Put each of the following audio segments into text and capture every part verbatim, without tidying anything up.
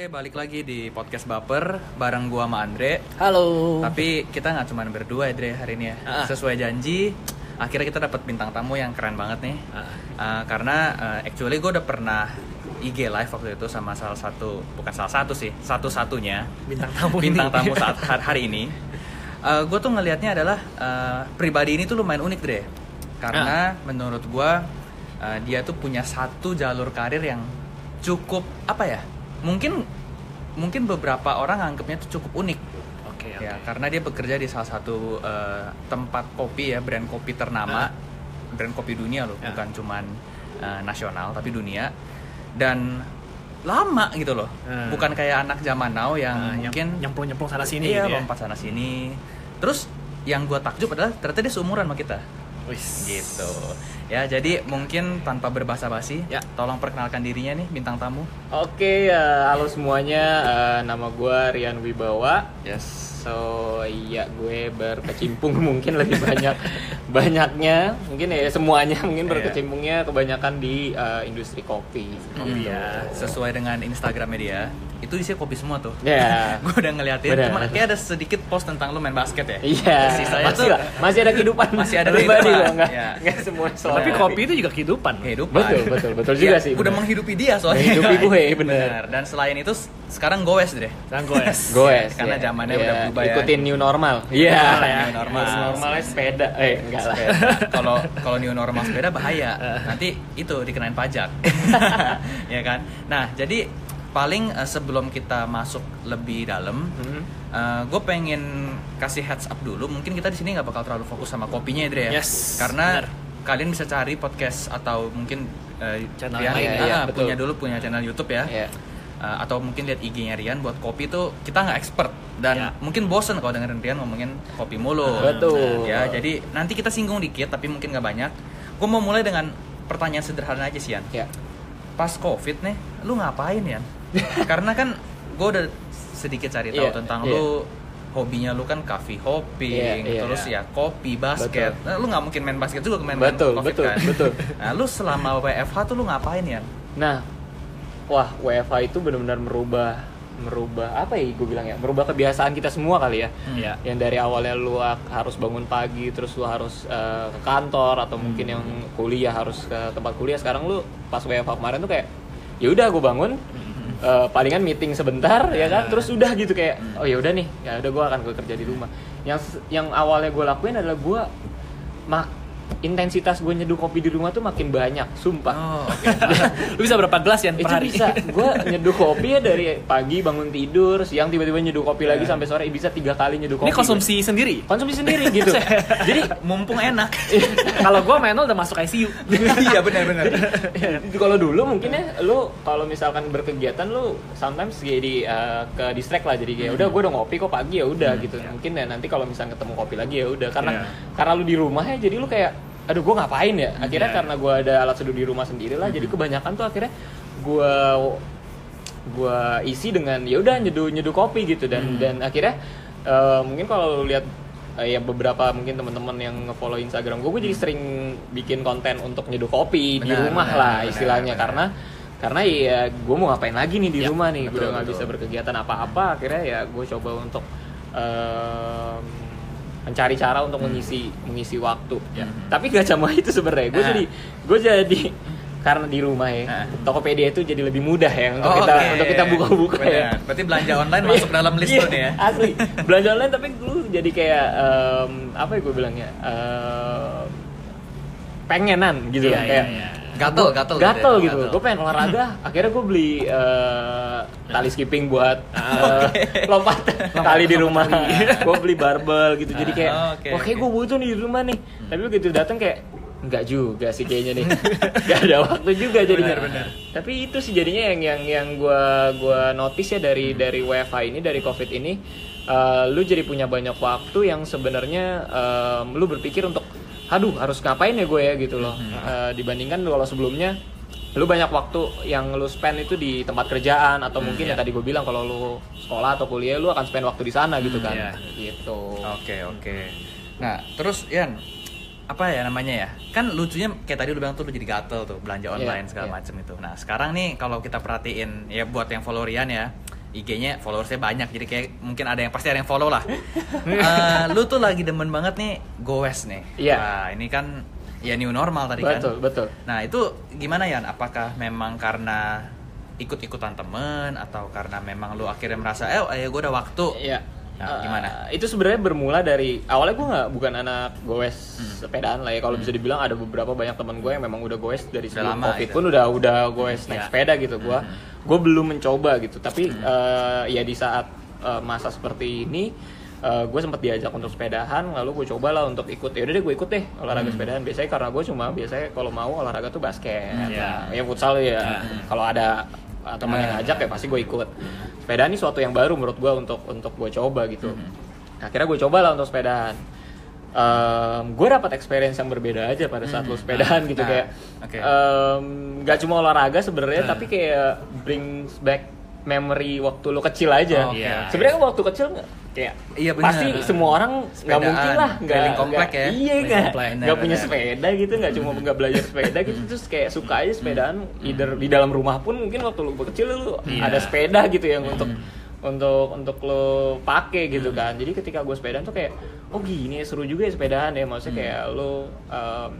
Oke, balik lagi di podcast Baper bareng gua sama Andre. Halo. Tapi kita nggak cuma berdua ya, Dre, hari ini ya. Ah. Sesuai janji, akhirnya kita dapat bintang tamu yang keren banget nih. Ah. Uh, karena uh, actually gue udah pernah I G live waktu itu sama salah satu, bukan salah satu sih, satu-satunya Bintang tamu bintang ini. tamu saat hari ini. Uh, gue tuh ngelihatnya adalah uh, pribadi ini tuh lumayan unik, Dre. Karena ah. menurut gue uh, dia tuh punya satu jalur karir yang cukup apa ya? Mungkin mungkin beberapa orang anggapnya itu cukup unik. Oke, Ya, oke. karena dia bekerja di salah satu uh, tempat kopi ya, brand kopi ternama, uh. brand kopi dunia loh, uh. bukan cuman uh, nasional tapi dunia. Dan lama gitu loh. Uh. Bukan kayak anak zaman now yang uh, mungkin nyemplung-nyemplung sana sini iya, gitu ya. lompat sana sini. Terus yang gua takjub adalah ternyata dia seumuran sama kita. Wis. Gitu. Ya, jadi mungkin tanpa berbasa-basi, ya, tolong perkenalkan dirinya nih bintang tamu. Oke, uh, halo semuanya. Uh, nama gue Rian Wibawa. Yes. So, iya gue berkecimpung mungkin lebih banyak banyaknya, mungkin ya semuanya mungkin berkecimpungnya kebanyakan di uh, industri kopi. Kopi hmm. ya. Sesuai dengan Instagramnya dia, itu isinya kopi semua tuh. Ya. Yeah. Gue udah ngeliatin, Bener. cuma kayak ada sedikit post tentang lu main basket ya. Iya. Yeah. Sisanya masih tuh lah, masih ada kehidupan. Masih ada pribadi kehidupan. loh, enggak, Ya. enggak semua soal. Tapi kopi itu juga kehidupan. Kehidupan. Betul, betul, betul juga ya, sih. Udah bener. menghidupi dia soalnya. Menghidupi gue, bener. Dan selain itu sekarang goes deh. Sekarang goes. Goes. Karena ya. zamannya ya. udah berubah ya. Ikutin new normal. Iya. Yeah. New normal. Normalnya sepeda. Eh, enggak lah. Kalau kalau new normal sepeda bahaya. Nanti itu dikenain pajak. Ya kan? Nah, jadi paling uh, sebelum kita masuk lebih dalam, hmm. uh, gue pengen kasih heads up dulu. Mungkin kita di sini nggak bakal terlalu fokus sama kopinya, Dre ya. Yes. Karena bener. Kalian bisa cari podcast atau mungkin uh, channel Rian, lain ya, ya, punya betul. dulu punya channel YouTube ya. Yeah. Uh, atau mungkin lihat I G-nya Rian buat kopi tuh kita nggak expert dan ya. mungkin bosen kalau dengerin Rian ngomongin kopi mulu. Betul. Ya, jadi nanti kita singgung dikit tapi mungkin nggak banyak. Gue mau mulai dengan pertanyaan sederhana aja sih, Yan. Ya. Pas Covid nih, lu ngapain, Yan? Karena kan gue udah sedikit cari tahu Yeah, tentang yeah. lu, hobinya lu kan coffee hopping, Yeah, yeah, terus yeah. ya kopi, basket. Nah, lu nggak mungkin main basket juga main Betul, Covid betul, kan? betul. Nah, lu selama W F H tuh lu ngapain, Yan? Nah, wah W F H itu benar-benar merubah merubah apa ya gue bilang ya, merubah kebiasaan kita semua kali ya. Hmm. Ya. Yang dari awalnya lu harus bangun pagi, terus lu harus uh, ke kantor atau mungkin yang kuliah harus ke tempat kuliah. Sekarang lu pas W F H kemarin tuh kayak ya udah gue bangun, uh, palingan meeting sebentar ya kan, terus udah gitu kayak oh ya udah nih, ya udah gue akan kerja di rumah. Yang yang awalnya gue lakuin adalah gue mak intensitas gue nyeduh kopi di rumah tuh makin banyak, sumpah. Oh, okay. Lu bisa berapa gelas ya per Itu hari? bisa, gue nyeduh kopi ya dari pagi bangun tidur, siang tiba-tiba nyeduh kopi lagi sampai sore, bisa tiga kali nyeduh kopi. Ini konsumsi sendiri? Konsumsi sendiri gitu. Jadi Mumpung enak. Kalau gue manual udah masuk I C U. Iya benar-benar. kalau dulu mungkin ya, lu kalau misalkan berkegiatan lu sometimes jadi uh, ke distract lah, jadi kayak udah gue udah ngopi kok pagi ya udah gitu. Mungkin ya nanti kalau misalkan ketemu kopi lagi ya udah, karena Yeah. karena lu di rumah ya, jadi lu kayak aduh gue ngapain ya, akhirnya Yeah. karena gue ada alat seduh di rumah sendiri lah, jadi kebanyakan tuh akhirnya gue gue isi dengan ya udah nyeduh nyeduh kopi gitu, dan Hmm. dan akhirnya uh, mungkin kalau lu lihat uh, ya beberapa mungkin teman-teman yang nge-follow Instagram gue, gue jadi sering bikin konten untuk nyeduh kopi di Benar, rumah benar, lah benar, istilahnya, benar. karena karena ya gue mau ngapain lagi nih di Ya, rumah nih, gue betul, udah nggak betul. bisa berkegiatan apa-apa, akhirnya ya gue coba untuk um, mencari cara untuk mengisi mengisi waktu ya. Hmm. Tapi gak cuma itu sebenarnya, gue Nah. jadi gue jadi karena di rumah ya, Nah. Tokopedia itu jadi lebih mudah ya untuk Oh, kita oke. untuk kita buka-buka ya. Benar. Berarti belanja online masuk dalam list Iya, tuh nih ya. asli belanja online, tapi lu jadi kayak um, apa ya gue bilangnya, um, pengenan gitu Iya, loh, iya, kayak iya. Gatel, gatel, gatel ya, gitu. gatel. Gue pengen olahraga, akhirnya gue beli uh, tali skipping buat uh, lompat tali di rumah. Gue beli barbel gitu, jadi kayak Ah, oke, oke oke. gue butuh nih di rumah nih. Tapi begitu datang kayak enggak juga sih kayaknya nih. Gak ada waktu juga jadinya. Benar, benar. Tapi itu sih jadinya yang yang yang gue gua notice ya dari dari W F H ini, dari Covid ini, uh, lu jadi punya banyak waktu yang sebenarnya um, lu berpikir untuk aduh harus ngapain ya gue ya gitu loh. Uh, dibandingkan kalau sebelumnya lu banyak waktu yang lu spend itu di tempat kerjaan, atau mungkin iya. yang tadi gue bilang kalau lu sekolah atau kuliah lu akan spend waktu di sana gitu kan. iya. Gitu. Oke, oke. Nah, terus Yan, apa ya namanya ya? Kan lucunya kayak tadi lu bilang tuh lu jadi gatel tuh belanja online Iya, segala iya. macem itu. Nah, sekarang nih kalau kita perhatiin ya buat yang follow Rian ya, I G-nya followersnya banyak, jadi kayak mungkin ada yang pasti ada yang follow lah. uh, lu tuh lagi demen banget nih goes nih. Iya. Nah, ini kan ya new normal tadi kan. Betul, betul. Nah, itu gimana ya? Apakah memang karena ikut-ikutan temen atau karena memang lu akhirnya merasa eh ayo gue udah waktu? Iya. Nah, gimana? Uh, itu sebenarnya bermula dari awalnya gue nggak bukan anak goes Hmm. sepedaan lah ya. Kalau hmm. bisa dibilang ada beberapa banyak teman gue yang memang udah goes dari sebelum lama, covid gitu. pun udah udah goes naik Ya. sepeda gitu. Gue Hmm. gue belum mencoba gitu. Tapi Hmm. uh, ya di saat uh, masa seperti ini uh, gue sempat diajak untuk sepedahan. Lalu gue cobalah untuk ikut. Ya udah deh gue ikut deh olahraga Hmm. sepedahan. Biasanya karena gue cuma biasanya kalau mau olahraga tuh basket, Hmm. ya, ya futsal ya. Hmm. Kalau ada uh, teman yang ngajak ya pasti gue ikut. Sepedaan ini suatu yang baru menurut gue untuk untuk gue coba gitu. Hmm. Akhirnya gue coba lah untuk sepedaan. Um, gue dapat experience yang berbeda aja pada saat Hmm. lu sepedaan gitu Nah, kayak. okay. Um, gak cuma olahraga sebenarnya, Hmm. tapi kayak brings back memory waktu lu kecil aja. Oh, okay. Sebenarnya waktu kecil nggak- kayak Iya, benar. pasti semua orang nggak Sepedaan, mungkin lah nggak keliling komplek nggak- ya. iya Keliling nggak komplek, nggak benar, punya benar. sepeda gitu, nggak cuma nggak belajar sepeda gitu, terus kayak suka aja sepedaan. Either di dalam rumah pun mungkin waktu lu kecil lu Iya. ada sepeda gitu yang untuk untuk untuk lo pakai gitu kan. Jadi ketika gue sepedaan tuh kayak oh gini seru juga ya sepedaan ya, maksudnya kayak lo um,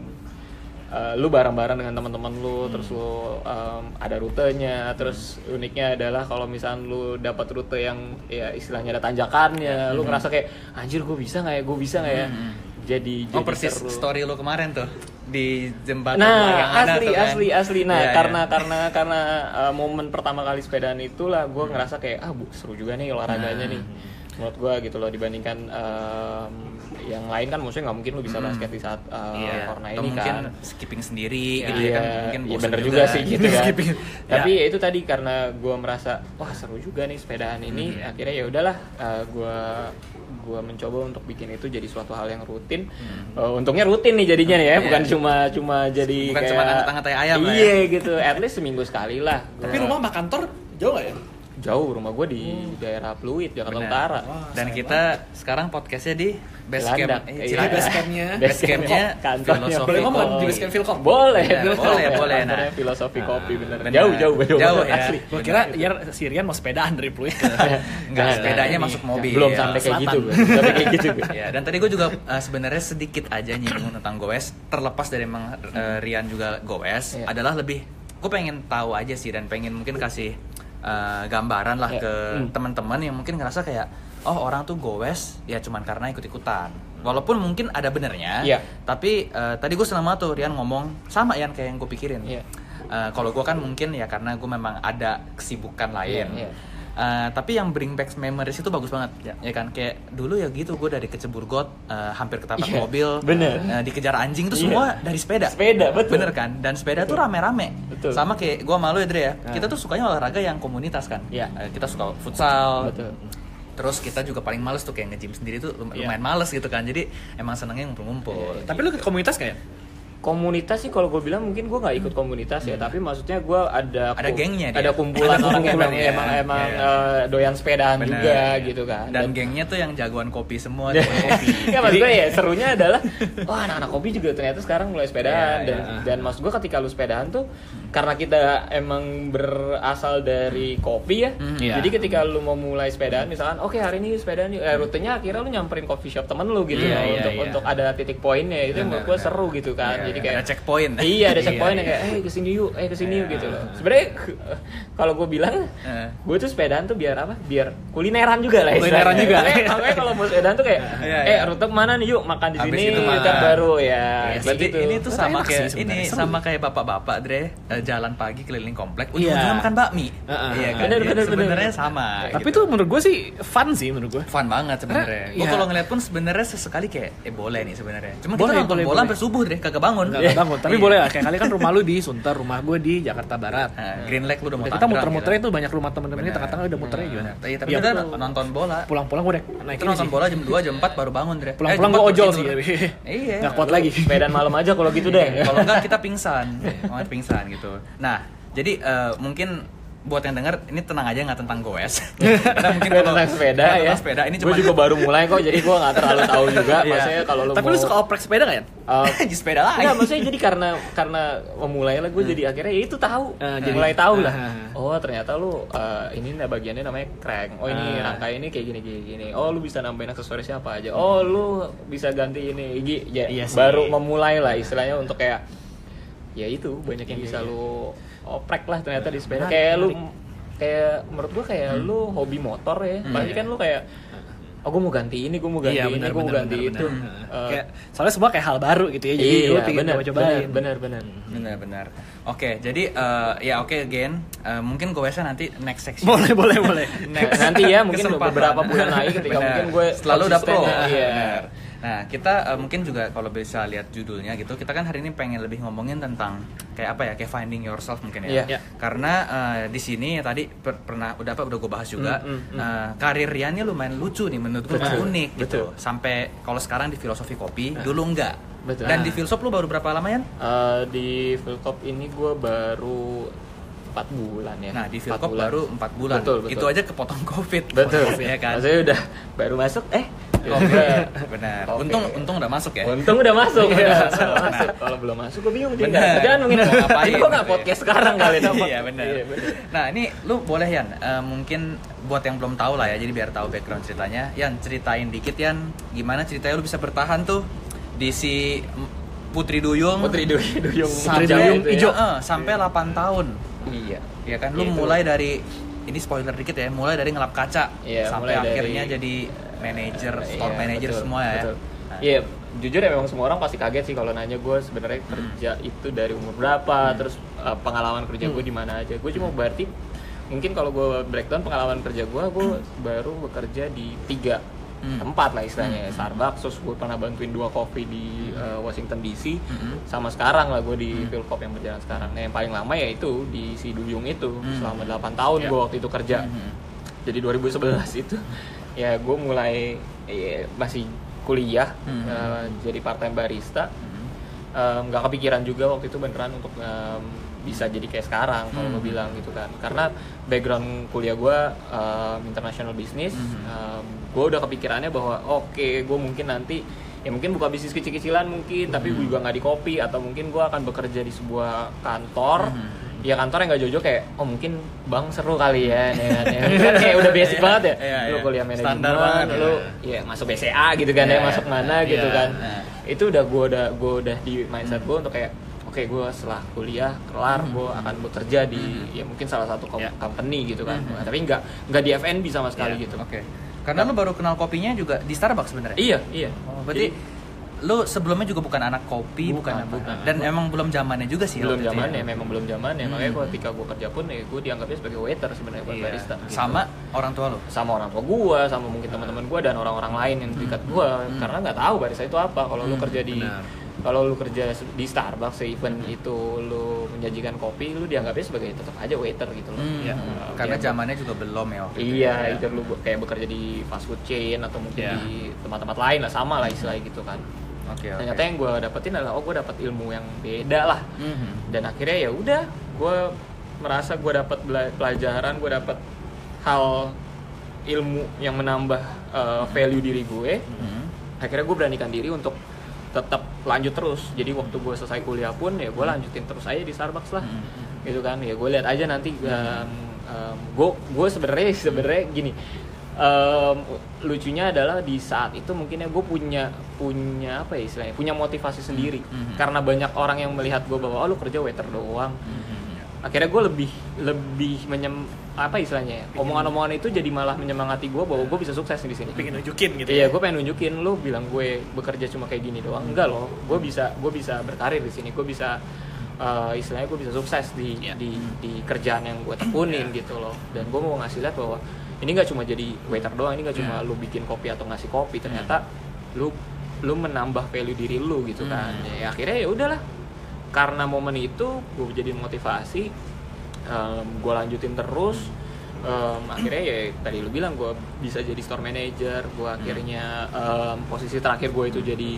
uh, lu bareng-bareng dengan teman-teman lu, terus lu um, ada rutenya, terus uniknya adalah kalau misalnya lu dapat rute yang ya istilahnya ada tanjakannya, lu ngerasa kayak anjir gue bisa nggak ya, gue bisa nggak ya. Jadi Oh, jadi persis seru. story lu kemarin tuh di jembatan Nah, yang ada asli, tuh kan. asli, asli. Nah, Iya, karena iya. karena karena uh, momen pertama kali sepedaan itulah gue ngerasa kayak ah bu, seru juga nih olahraganya Nah. nih. Menurut gue gitu loh, dibandingkan um, yang lain kan maksudnya nggak mungkin lu bisa basket di saat uh, Iya. corona Atau ini mungkin kan. skipping sendiri Iya, gitu ya kan. Mungkin iya bosen bener juga, sih gitu kan. Skipping. Tapi Ya. ya itu tadi karena gue merasa wah seru juga nih sepedaan ini, Hmm. akhirnya ya udahlah uh, gue gue mencoba untuk bikin itu jadi suatu hal yang rutin. Uh, untungnya rutin nih jadinya nih ya, Iya. bukan cuma cuma jadi Bukan kayak cuma angkat-angkat ayam lah ya. Iya gitu, at least seminggu sekali lah. Tapi Gua- rumah sama kantor jauh nggak ya? jauh, rumah gue di daerah Pluit, Jakarta Benar. Utara. Wah, Dan sayang kita sekarang podcastnya di base Cilandak. camp. Eh, Iya. Cilandak. Base campnya. Base campnya Kantornya Filosofi Boleh ngomong Kopi. di base camp Philcom? Boleh, Iya, Philcom. boleh, boleh. Kantornya Nah. Filosofi Kopi bener. Benar. Jauh, jauh, jauh, Jauh ya. asli. Gue kira ya si Rian mau sepedaan dari Pluit. Enggak, Nah, sepedanya nah, masuk ini. mobil. Belum sampai kayak Selatan. gitu, belum sampai kayak gitu. gue. Ya, dan tadi gue juga uh, sebenarnya sedikit aja nyinggung tentang goes. Terlepas dari emang uh, Rian juga goes, Iya. adalah lebih gue pengen tahu aja sih dan pengen mungkin kasih uh, gambaran lah Iya. ke Hmm. teman-teman yang mungkin ngerasa kayak oh orang tuh goes ya cuman karena ikut-ikutan. Walaupun mungkin ada benernya, Iya. tapi uh, tadi gue senang banget tuh Rian ngomong sama Ian kayak yang gue pikirin. Iya. Uh, kalau gue kan mungkin ya karena gue memang ada kesibukan lain. Iya, iya. Uh, tapi yang bring back memories itu bagus banget ya, kan kayak dulu ya gitu gue dari kecebur got uh, hampir ketabrak Iya, mobil, bener. uh, dikejar anjing itu Iya. semua dari sepeda. Sepeda, betul. Bener kan? Dan sepeda tuh rame-rame. Betul. Sama kayak gue malu ya Dre ya. Nah. Kita tuh sukanya olahraga yang komunitas kan. Iya. Uh, kita suka futsal. Betul. Terus kita juga paling males tuh kayak nge-gym sendiri tuh lum- Iya. lumayan males gitu kan. Jadi emang senengnya ngumpul-ngumpul. Tapi lu ke komunitas nggak ya? Komunitas sih kalau gue bilang mungkin gue nggak ikut komunitas ya, tapi maksudnya gue ada Ada gengnya dia. ada kumpulan Ada orang yang kumpulan, emang ya. emang, emang Iya. eh, doyan sepedaan Bener. juga gitu kan. Dan, gengnya tuh yang jagoan kopi semua. jagoan kopi. ya maksud gue ya serunya adalah wah anak-anak kopi juga ternyata sekarang mulai sepedaan. Iya, dan iya. dan maksud gue ketika lu sepedaan tuh karena kita emang berasal dari kopi ya, Mhm. Iya. jadi ketika lu mau mulai sepedaan misalkan oke hari ini sepedaan yuk, eh, rutenya akhirnya lu nyamperin coffee shop temen lu gitu Iya, ya, iya, untuk iya. untuk ada titik poinnya itu yang menurut gue Benar, seru gitu kan. Iya, Jadi iya. kayak Ada checkpoint. Iya ada checkpoint Iya, yang kayak, eh kesini yuk, eh kesini yuk Iya. gitu loh. Sebenarnya kalau gue bilang, Eh. gue tuh sepedaan tuh biar apa? Biar kulineran juga lah. Kulineran istilahnya. juga. Makanya, makanya kalau mau sepedaan tuh kayak, Iya, eh iya. rute mana nih yuk makan di Habis sini, itu ntar makan. baru ya. Ya, kayak berarti gitu. ini tuh sama Enak sih kayak ini sebenarnya, seru. sama kayak bapak-bapak Dre eh, jalan pagi keliling komplek Iya. ujung-ujungnya makan bakmi. Heeh. Iya kan? Bener, Jadi bener, sebenarnya bener. sama. Tapi gitu. tuh menurut gue sih fun sih menurut gue. fun banget sebenarnya. Karena, Gue ya- kalau ngeliat pun sebenarnya sesekali kayak eh boleh nih sebenarnya. Cuma Boleh, kita nonton boleh, bola boleh. sampai subuh Dre, kagak bangun. Enggak bangun, tapi Iya. boleh lah. Kayak kali kan rumah lu di Sunter, rumah gue di Jakarta Barat. Nah, Green Lake lu udah mau Kita Tangerang, muter-muter gitu. itu banyak rumah temen-temen ini Bener. tengah-tengah udah muternya gimana? Iya, tapi Iya, kita betul. nonton bola. Pulang-pulang gue naik Kita nonton bola jam dua, jam empat baru bangun Dre. Pulang-pulang Eh, jam gue empat ojol baru sih. tidur. Iya. Nggak kuat lagi. Sepedaan malam aja kalau gitu deh. Kalau enggak kita pingsan, mau pingsan gitu. Nah, jadi eh, mungkin buat yang denger ini tenang aja nggak tentang goes. Karena mungkin Nggak kalau tentang sepeda nggak ya. tentang sepeda ini Gue cuma juga baru mulai kok, jadi gue nggak terlalu tahu juga. Iya. Maksudnya kalau lu Tapi mau, lu suka oprek sepeda nggak ya? uh, di sepeda lagi. Enggak, maksudnya jadi karena karena memulai lah gue jadi akhirnya ya itu tahu, Uh, jadi- mulai tahu lah. uh, Oh ternyata lu uh, ini nah bagiannya namanya crank. Oh ini Uh. rangkai ini kayak gini gini gini. Oh lu bisa nambahin aksesorisnya apa aja. Oh lu bisa ganti ini. Gi- Ya, Iya sih. baru memulai lah istilahnya untuk kayak ya itu banyak yang Iya, bisa iya. lu oprek lah ternyata di sepeda. Menarik, Kayak lu menarik. kayak menurut gua kayak lu hobi motor ya. Hmm. Pasti kan lu kayak oh gue mau ganti ini, gue mau ganti Iya, ini, benar, gue mau benar, ganti benar, itu. benar. Uh, Kayak, soalnya semua kayak hal baru gitu ya, jadi iya, lu pengen benar, coba-cobain. benar, benar, benar. Benar-benar. Oke, jadi eh, ya oke Gen, Eh, mungkin goesnya nanti next section. Boleh, boleh, boleh. Next. Nanti ya mungkin Kesempatan. beberapa bulan lagi ketika Benar. mungkin gue selalu udah pro. konsisten, iya. Benar. Nah, kita eh, mungkin juga kalau bisa lihat judulnya gitu, kita kan hari ini pengen lebih ngomongin tentang kayak apa ya, kayak finding yourself mungkin ya. Iya. Iya. Karena eh, di sini ya tadi per- pernah udah apa udah gue bahas juga, Mm, mm, mm. eh, karir Riannya lumayan lucu nih menurut gue, Betul. unik gitu. Betul. Sampai kalau sekarang di filosofi kopi, dulu enggak. Betul. Dan Nah. di Filsop lu baru berapa lama ya? Eh, di Philcop ini gue baru empat bulan ya. Nah, di Empat Filsop bulan. baru empat bulan. Betul, betul. Itu aja kepotong Covid. Betul, ya kan? Maksudnya udah baru masuk, eh Covid. Benar. Covid. Untung untung udah masuk ya. Untung udah masuk, Iya, udah masuk. masuk. Kalau belum masuk, gue bingung. Benar. Jangan mungkin Mau ngapain, gue nggak gitu ya. podcast sekarang kali. Iya benar. Nah ini lu boleh Yan, eh, mungkin buat yang belum tahu lah ya, jadi biar tahu background ceritanya. Yan ceritain dikit Yan, gimana ceritanya lu bisa bertahan tuh di si Putri Duyung. Putri Duyung, Duyung sampai, Duyung iya, hijau. eh, sampai delapan tahun. Iya. Ya kan, lu Iya, itu. mulai dari ini spoiler dikit ya, mulai dari ngelap kaca Iya, sampai mulai dari- akhirnya jadi manajer, store Iya, manager betul, semua ya. betul. Nah, Iya, jujur ya memang semua orang pasti kaget sih kalau nanya gue sebenarnya kerja itu dari umur berapa, terus uh, pengalaman kerja gue di mana aja. Gue cuma berarti mungkin kalau gue breakdown pengalaman kerja gue, gue baru bekerja di tiga Hmm. tempat lah istilahnya. Starbucks, terus gue pernah bantuin dua coffee di uh, Washington D C, Hmm. sama sekarang lah gue di Philcop yang berjalan sekarang. Nah yang paling lama ya itu di si Duyung itu, Hmm. selama delapan tahun Iya. gue waktu itu kerja. Mhm. Jadi dua ribu sebelas itu ya gue mulai ya, masih kuliah, Hmm. eh, jadi part time barista. Mhm. Em, nggak kepikiran juga waktu itu beneran untuk em, bisa jadi kayak sekarang kalau Hmm. gue bilang gitu kan, karena background kuliah gue em, international business. Hmm. Em, gue udah kepikirannya bahwa oke gue mungkin nanti ya mungkin buka bisnis kecil-kecilan mungkin, tapi gue juga nggak di kopi, atau mungkin gue akan bekerja di sebuah kantor. Hmm. Ya kantor yang gak jauh-jauh kayak, oh mungkin bang seru kali ya, ya kan, ya. Kan kayak udah basic banget ya, Iya, lu iya. kuliah Standar manajemen, banget, lu iya. ya masuk B C A gitu kan, Iya, ya masuk mana iya, gitu kan, iya. itu udah gue udah gue udah di mindset gue untuk kayak, oke gue setelah kuliah kelar gue akan bekerja di ya mungkin salah satu com- Iya. company gitu kan, Hmm. tapi nggak nggak di F and B sama sekali Iya, gitu. Oke. Karena lu baru kenal kopinya juga di Starbucks sebenarnya. Iya iya. Oh, berarti Jadi, lu sebelumnya juga bukan anak kopi, bukan, Bukan, apa. bukan. Dan emang belum zamannya juga sih. belum waktu itu ya. zamannya, memang belum zamannya, Hmm. makanya gua ketika gue kerja pun ya gue dianggapnya sebagai waiter sebenarnya buat Iya. barista. gitu. Sama orang tua lu. Sama orang tua gue, sama mungkin teman-teman gue dan orang-orang lain yang dekat gue, Hmm. karena nggak tahu barista itu apa. Kalau lu Hmm, kerja di benar. kalau lu kerja di Starbucks, event itu lu menjanjikan kopi, lu dianggapnya sebagai tetap aja waiter gitu loh. Hmm, Iya. Uh, karena dia- zamannya juga belum ya waktu itu. Iya, ya. either lu be- kayak bekerja di fast food chain atau mungkin Iya. di tempat-tempat lain lah, sama lah istilahnya gitu kan. Oke, oke. Ternyata yang gue dapetin adalah oh gue dapet ilmu yang beda lah, Mhm. dan akhirnya ya udah gue merasa gue dapet bela- pelajaran, gue dapet hal ilmu yang menambah uh, value diri gue. Mhm. Akhirnya gue beranikan diri untuk tetap lanjut terus. Jadi waktu gue selesai kuliah pun ya gue lanjutin terus aja di Starbucks lah, Mhm. gitu kan. Ya gue lihat aja nanti. Um, um, gue gue sebenarnya sebenarnya gini. Um, lucunya adalah di saat itu mungkin ya gue punya punya apa ya istilahnya, punya motivasi sendiri. Mhm. Karena banyak orang yang melihat gue bahwa oh lu kerja waiter doang. Mhm. Akhirnya gue lebih lebih menyem apa istilahnya ya, omongan-omongan itu jadi malah menyemangati gue bahwa gue bisa sukses di sini. Pengen nunjukin gitu. Iya, gue pengen nunjukin, lu bilang gue bekerja cuma kayak gini doang, enggak loh, gue bisa gue bisa berkarir di sini, gue bisa uh, istilahnya gue bisa sukses di Iya. di di kerjaan yang gue tekunin gitu loh. Dan gue mau ngasih lihat bahwa ini nggak cuma jadi waiter doang, ini nggak cuma Iya. lu bikin kopi atau ngasih kopi, ternyata lu lu menambah value diri lu gitu kan. Hmm. Ya akhirnya ya udahlah, karena momen itu gue jadi motivasi, um, gue lanjutin terus. Um, akhirnya ya tadi lu bilang gue bisa jadi store manager, gue akhirnya um, posisi terakhir gue itu jadi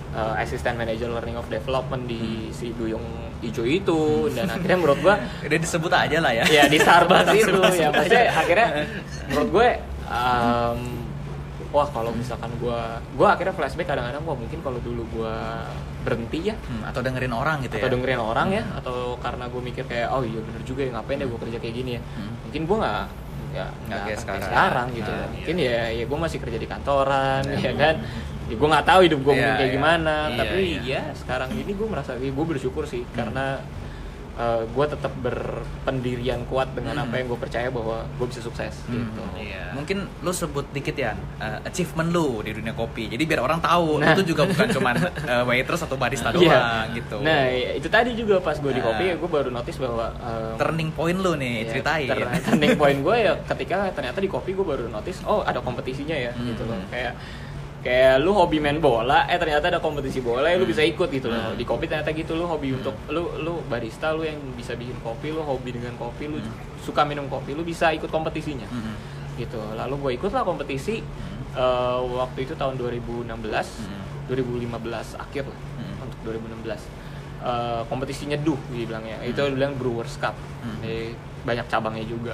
uh, Assistant Manager Learning of Development di si Duyung Ijo itu, dan akhirnya menurut gue udah disebut aja lah ya. Ya di Starbucks itu ya, maksudnya akhirnya menurut gue um, wah kalau misalkan gue gue akhirnya flashback kadang-kadang wah mungkin kalau dulu gue berhenti ya, hmm, atau dengerin orang gitu atau ya, dengerin orang ya, atau karena gue mikir kayak oh iya bener juga ya, ngapain deh gue kerja kayak gini ya, hmm. mungkin gue nggak nggak nggak kayak sekarang, sekarang gitu, nah, mungkin iya. ya ya gue masih kerja di kantoran nah, ya kan, ya gue nggak tahu hidup gue iya, mungkin kayak iya. gimana, iya, tapi iya. ya sekarang ini gue merasa ya, gue bersyukur sih hmm. karena Uh, gue tetap berpendirian kuat dengan hmm. apa yang gue percaya bahwa gue bisa sukses hmm. gitu. Iya. Mungkin lu sebut dikit ya uh, achievement lu di dunia kopi. Jadi biar orang tahu nah. itu juga bukan cuman uh, waitress atau barista doang yeah. gitu. Nah itu tadi juga pas gue di kopi ya gue baru notice bahwa um, turning point lu nih ya, ceritain. Ter- turning point gue ya ketika ternyata di kopi gue baru notice oh ada kompetisinya ya hmm. gitu loh, kayak kayak lu hobi main bola, eh ternyata ada kompetisi bola, ya lu bisa ikut gitu loh. Di kopi ternyata gitu, lu hobi untuk lu lu barista, lu yang bisa bikin kopi, lu hobi dengan kopi, lu suka minum kopi, lu bisa ikut kompetisinya. Gitu. Lalu gue ikut lah kompetisi uh, waktu itu tahun dua ribu enam belas, dua ribu lima belas akhir lah untuk dua ribu enam belas. Uh, kompetisinya duh dibilangnya. Itu dibilang Brewers Cup. Jadi banyak cabangnya juga.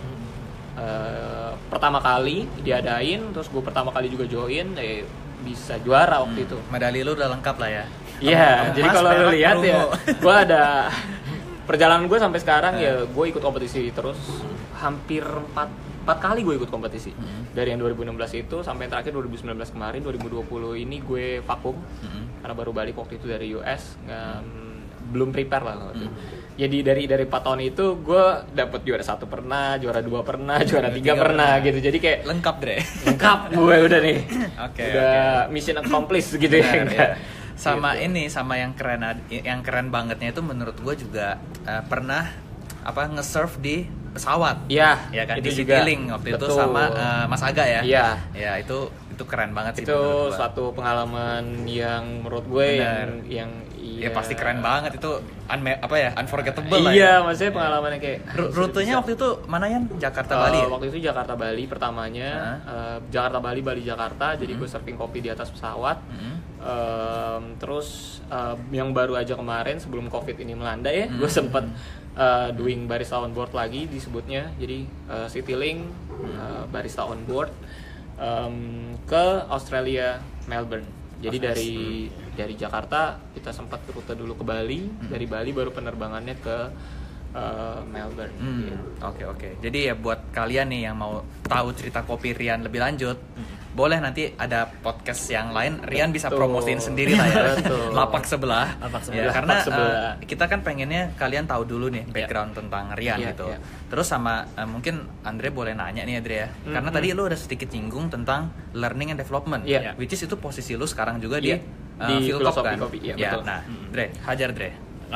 Uh, pertama kali diadain, terus gue pertama kali juga join, eh, bisa juara waktu hmm. itu. Medali lu udah lengkap lah ya. Iya, jadi kalau lu lihat ya, gue ada perjalanan gue sampai sekarang ya, gue ikut kompetisi terus hampir empat empat kali gue ikut kompetisi. Hmm. Dari yang dua ribu enam belas itu sampai yang terakhir dua ribu sembilan belas kemarin, dua ribu dua puluh ini gue vakum hmm. karena baru balik waktu itu dari U S, nggak, belum prepare lah waktu itu. Hmm. Jadi dari dari empat tahun itu gue dapet juara satu pernah, juara dua pernah, juara tiga, tiga pernah, pernah gitu. Jadi kayak lengkap deh. Lengkap gue udah nih. Oke. Okay, udah okay. mission accomplished gitu. Benar, ya. Sama gitu. ini sama yang keren yang keren bangetnya itu menurut gue juga uh, pernah apa nge-surf di pesawat. Iya. Ya kan itu di juga. Citylink waktu Betul. itu sama uh, Mas Aga ya. Iya. Ya itu itu keren banget sih. Itu suatu pengalaman yang menurut gue Benar. yang yang ya pasti keren banget itu unme- apa ya unforgettable iya, lah ya. Iya, maksudnya pengalamannya kayak R- rutenya waktu itu mana Yan? Jakarta uh, Bali. Ya? Waktu itu Jakarta Bali pertamanya, uh-huh. uh, Jakarta Bali Bali Jakarta. Jadi uh-huh. gue surfing kopi di atas pesawat. Uh-huh. Um, terus uh, yang baru aja kemarin sebelum Covid ini melanda ya, uh-huh. gue sempet uh, doing barista on board lagi disebutnya. Jadi uh, Citylink uh, barista on board um, ke Australia Melbourne. Jadi dari hmm. dari Jakarta kita sempat rute dulu ke Bali, hmm. dari Bali baru penerbangannya ke uh, Melbourne. Oke hmm. oke. Okay, okay. Jadi ya buat kalian nih yang mau tahu cerita kopi Rian lebih lanjut, hmm. boleh nanti ada podcast yang lain Rian bisa Betul. promosiin sendiri lah ya. Betul. Lapak sebelah. Lapak Ya, sebelah. karena Lapak sebelah. Uh, kita kan pengennya kalian tahu dulu nih background yeah. tentang Rian yeah, gitu. Yeah. Terus sama uh, mungkin Andre boleh nanya nih Andre ya. Mm-hmm. Karena tadi lu udah sedikit nyinggung tentang learning and development. Yeah. Which is itu posisi lu sekarang juga yeah. di uh, di Philcop kan. Kopi, ya, ya, betul. nah, Dre, hajar Dre.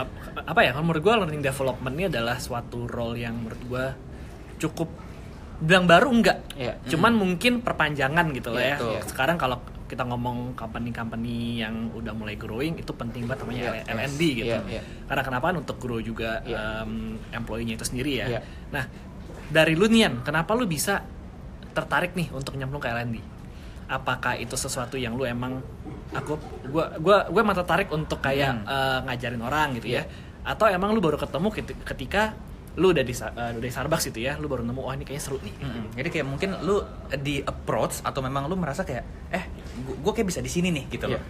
Apa ya, kalau menurut gue learning development ini adalah suatu role yang menurut gue cukup bilang baru enggak, yeah. cuman mm. mungkin perpanjangan gitu loh yeah, ya. betul. Sekarang kalau kita ngomong company-company yang udah mulai growing itu penting banget namanya yeah, L and D gitu. Yeah, yeah. Karena kenapa untuk grow juga yeah. um, employee-nya itu sendiri ya. Yeah. Nah, dari lu Nian, kenapa lu bisa tertarik nih untuk nyemplung ke L and D? Apakah itu sesuatu yang lu emang aku gua gua gua emang tertarik untuk kayak hmm. uh, ngajarin orang gitu yeah. ya? Atau emang lu baru ketemu ketika lu udah di uh, udah di Starbucks gitu ya, lu baru nemu, oh ini kayaknya seru nih. Mm-hmm. Jadi kayak mungkin lu di approach atau memang lu merasa kayak eh gue kayak bisa di sini nih gitu loh. Yeah.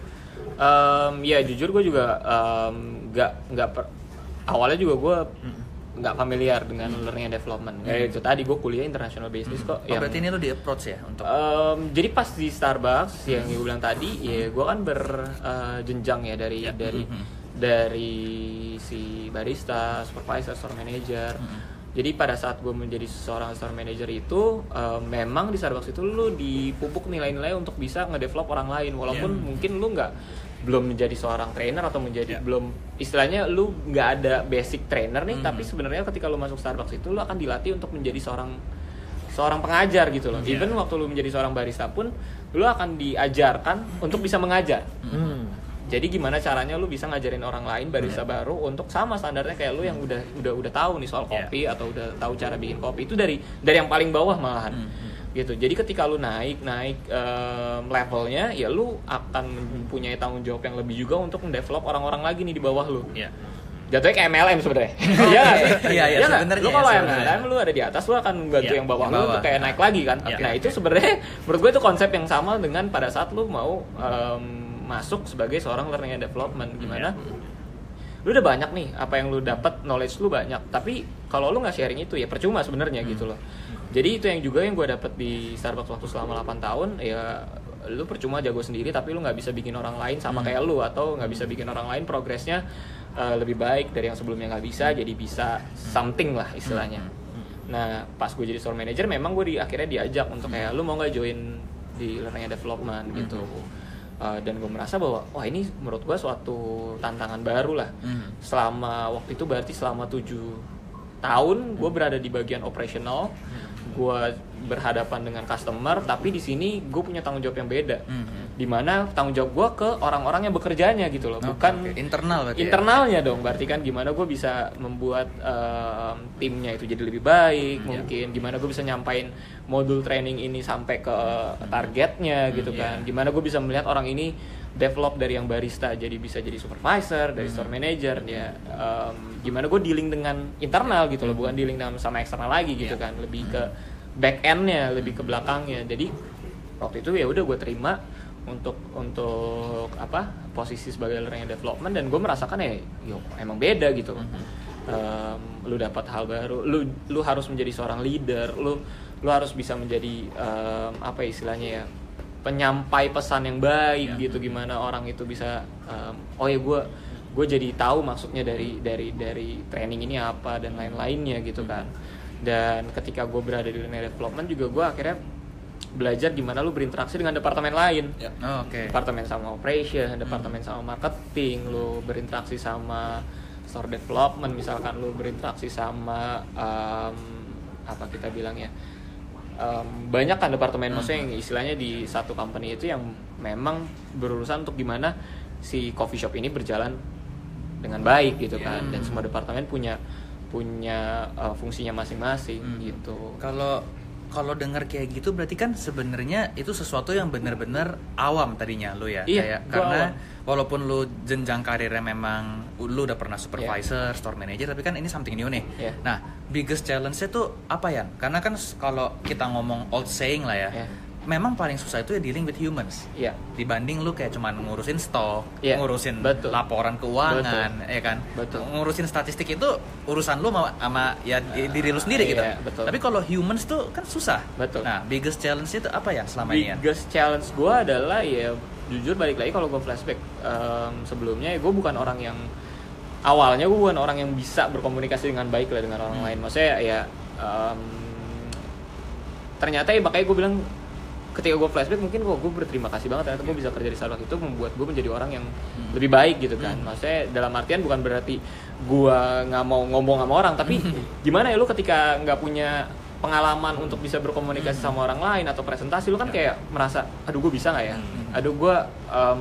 Um, ya jujur gue juga nggak um, nggak awalnya juga gue nggak mm-hmm. familiar dengan mm-hmm. learning and development. Mm-hmm. Kayak itu tadi gue kuliah international business mm-hmm. kok. Oh, yang, berarti ini lu di approach ya untuk? Um, jadi pas di Starbucks mm-hmm. yang gue bilang tadi, ya gue kan berjenjang uh, ya dari yeah. dari mm-hmm. dari si barista, supervisor, store manager. Mm-hmm. Jadi pada saat gue menjadi seorang store manager itu, uh, memang di Starbucks itu lu dipupuk nilai-nilai untuk bisa ngedevelop orang lain. Walaupun yeah. mungkin lu nggak belum menjadi seorang trainer atau menjadi yeah. belum istilahnya lu nggak ada basic trainer nih, mm-hmm. tapi sebenarnya ketika lu masuk Starbucks itu lu akan dilatih untuk menjadi seorang seorang pengajar gitu loh. Yeah. Even waktu lu menjadi seorang barista pun lu akan diajarkan untuk bisa mengajar. Mm-hmm. Jadi gimana caranya lu bisa ngajarin orang lain barista yeah. baru untuk sama standarnya kayak lu yang udah udah udah tahu nih soal kopi yeah. atau udah tahu cara bikin kopi itu dari dari yang paling bawah malahan. Mm-hmm. gitu. Jadi ketika lu naik naik um, levelnya, ya lu akan mempunyai tanggung jawab yang lebih juga untuk mendevelop orang-orang lagi nih di bawah lu. Iya. Jatuhnya kayak M L M sebenarnya. Iya nggak sih? Iya iya sebenarnya. Lu kalau ya, M L M lu ada di atas, lu akan membantu Ya, yang bawah yang lu bawah. untuk kayak naik lagi kan. Ya. Nah itu sebenarnya menurut gue itu konsep yang sama dengan pada saat lu mau um, masuk sebagai seorang learning and development. Gimana? Lu udah banyak nih apa yang lu dapat, knowledge lu banyak, tapi kalau lu nggak sharing itu ya percuma sebenarnya hmm. gitu loh. Jadi itu yang juga yang gue dapet di Starbucks waktu selama delapan tahun, ya lu percuma jago sendiri tapi lu nggak bisa bikin orang lain sama hmm. kayak lu, atau nggak bisa bikin orang lain progresnya uh, lebih baik dari yang sebelumnya nggak bisa, jadi bisa something lah istilahnya. Hmm. Nah pas gue jadi store manager memang gue di, akhirnya diajak untuk kayak lu mau nggak join di learning and development hmm. gitu. Uh, dan gue merasa bahwa wah ini menurut gue suatu tantangan baru lah. Hmm. Selama waktu itu berarti selama tujuh tahun gue berada di bagian operational, gue berhadapan dengan customer, tapi di sini gue punya tanggung jawab yang beda, mm-hmm. dimana tanggung jawab gue ke orang-orang yang bekerjanya gitu loh, bukan okay, okay. internal berarti internalnya ya? Dong, berarti kan gimana gue bisa membuat um, timnya itu jadi lebih baik, mm-hmm. mungkin gimana gue bisa nyampain modul training ini sampai ke targetnya gitu mm-hmm. kan, yeah. gimana gue bisa melihat orang ini develop dari yang barista jadi bisa jadi supervisor, dari store manager, ya um, gimana gue dealing dengan internal gitu loh, bukan dealing sama eksternal lagi gitu yeah. kan, lebih ke back end-nya, lebih ke belakangnya. Jadi waktu itu ya udah gue terima untuk untuk apa posisi sebagai learning and development, dan gue merasakan ya yo emang beda gitu. Um, lu dapat hal baru, lu lu harus menjadi seorang leader, lu lu harus bisa menjadi um, apa istilahnya ya, penyampai pesan yang baik ya. Gitu, gimana orang itu bisa um, oh ya gue gue jadi tahu maksudnya dari dari dari training ini apa dan lain-lainnya gitu kan. Dan ketika gue berada di learning development juga gue akhirnya belajar gimana lu berinteraksi dengan departemen lain ya. Oh, okay. Departemen sama operation, departemen hmm. sama marketing, lu berinteraksi sama store development, misalkan lu berinteraksi sama um, apa kita bilangnya Um, banyak kan departemen, hmm. maksudnya yang istilahnya di satu company itu yang memang berurusan untuk gimana si coffee shop ini berjalan dengan baik gitu kan, hmm. dan semua departemen punya punya uh, fungsinya masing-masing hmm. gitu. Kalau kalau dengar kayak gitu berarti kan sebenarnya itu sesuatu yang benar-benar awam tadinya lu ya, iya, kayak karena awam. Walaupun lu jenjang karirnya memang lu udah pernah supervisor, yeah. store manager, tapi kan ini something new nih. Yeah. Nah, biggest challenge-nya tuh apa ya? Karena kan kalau kita ngomong old saying lah ya, yeah. memang paling susah itu ya dealing with humans. Yeah. Dibanding lu kayak cuman ngurusin stok, yeah. ngurusin Betul. laporan keuangan, Betul. ya kan? Betul. Ngurusin statistik itu urusan lu sama, sama ya uh, diri lu sendiri yeah, gitu. betul. Tapi kalau humans tuh kan susah. Betul. Nah, biggest challenge itu apa ya selama ini? Biggest challenge gue adalah ya jujur balik lagi kalau gue flashback um, sebelumnya ya gue bukan orang yang awalnya gue bukan orang yang bisa berkomunikasi dengan baik lah dengan orang hmm. lain. Maksudnya ya um, ternyata ya makanya gue bilang ketika gue flashback mungkin gue gue berterima kasih banget ternyata gue bisa kerja di Starbucks, itu membuat gue menjadi orang yang hmm. lebih baik gitu kan. Hmm. Maksudnya dalam artian bukan berarti gue nggak mau ngomong sama orang, tapi gimana ya lu ketika nggak punya pengalaman untuk bisa berkomunikasi sama orang lain atau presentasi, lu kan kayak merasa aduh gue bisa nggak ya, aduh gue um,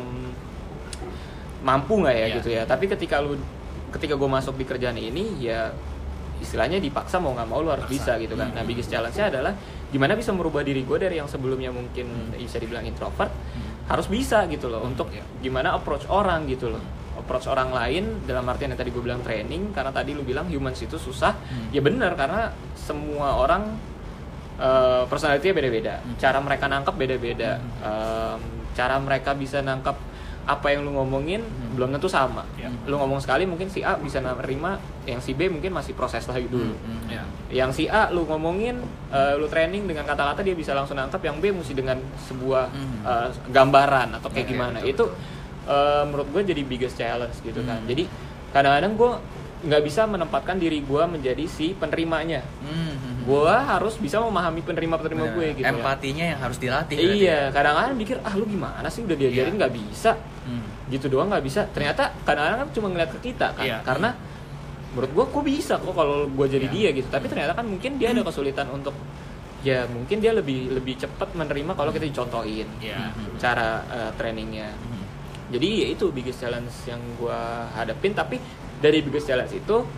mampu nggak ya yeah. gitu ya. Tapi ketika lu ketika gue masuk di kerjaan ini ya istilahnya dipaksa mau nggak mau lu harus Paksa. bisa gitu kan. Nah biggest challenge-nya adalah gimana bisa merubah diri gue dari yang sebelumnya mungkin hmm. bisa dibilang introvert hmm. harus bisa gitu loh, untuk yeah. gimana approach orang gitu loh, approach orang lain dalam artian yang tadi gue bilang training, karena tadi lu bilang humans itu susah, hmm. ya benar karena semua orang uh, personality-nya beda-beda, hmm. cara mereka nangkep beda-beda, hmm. um, cara mereka bisa nangkep apa yang lu ngomongin hmm. belum tentu sama. Yeah. Lu ngomong sekali mungkin si A bisa nerima, yang si B mungkin masih proses lagi dulu. Hmm. Yeah. Yang si A lu ngomongin, uh, lu training dengan kata-kata dia bisa langsung nangkep, yang B mesti dengan sebuah hmm. uh, gambaran atau kayak yeah, gimana. Yeah, itu uh, menurut gue jadi biggest challenge gitu hmm. kan. Jadi kadang-kadang gue nggak bisa menempatkan diri gue menjadi si penerimanya. Hmm. Gue harus bisa memahami penerima-penerima nah, gue gitu. Empatinya ya. yang harus dilatih. Iya, kadang-kadang mikir ah lu gimana sih udah diajarin nggak yeah. bisa, hmm. gitu doang nggak bisa. Ternyata kadang-kadang kan cuma ngeliat ke kita kan, yeah. karena hmm. menurut gue kok bisa kok kalau gue jadi yeah. dia gitu. Tapi ternyata kan mungkin dia ada kesulitan untuk ya mungkin dia lebih lebih cepat menerima kalau kita dicontohin yeah. cara uh, trainingnya. Hmm. Jadi ya itu biggest challenge yang gue hadapin. Tapi dari biggest challenge itu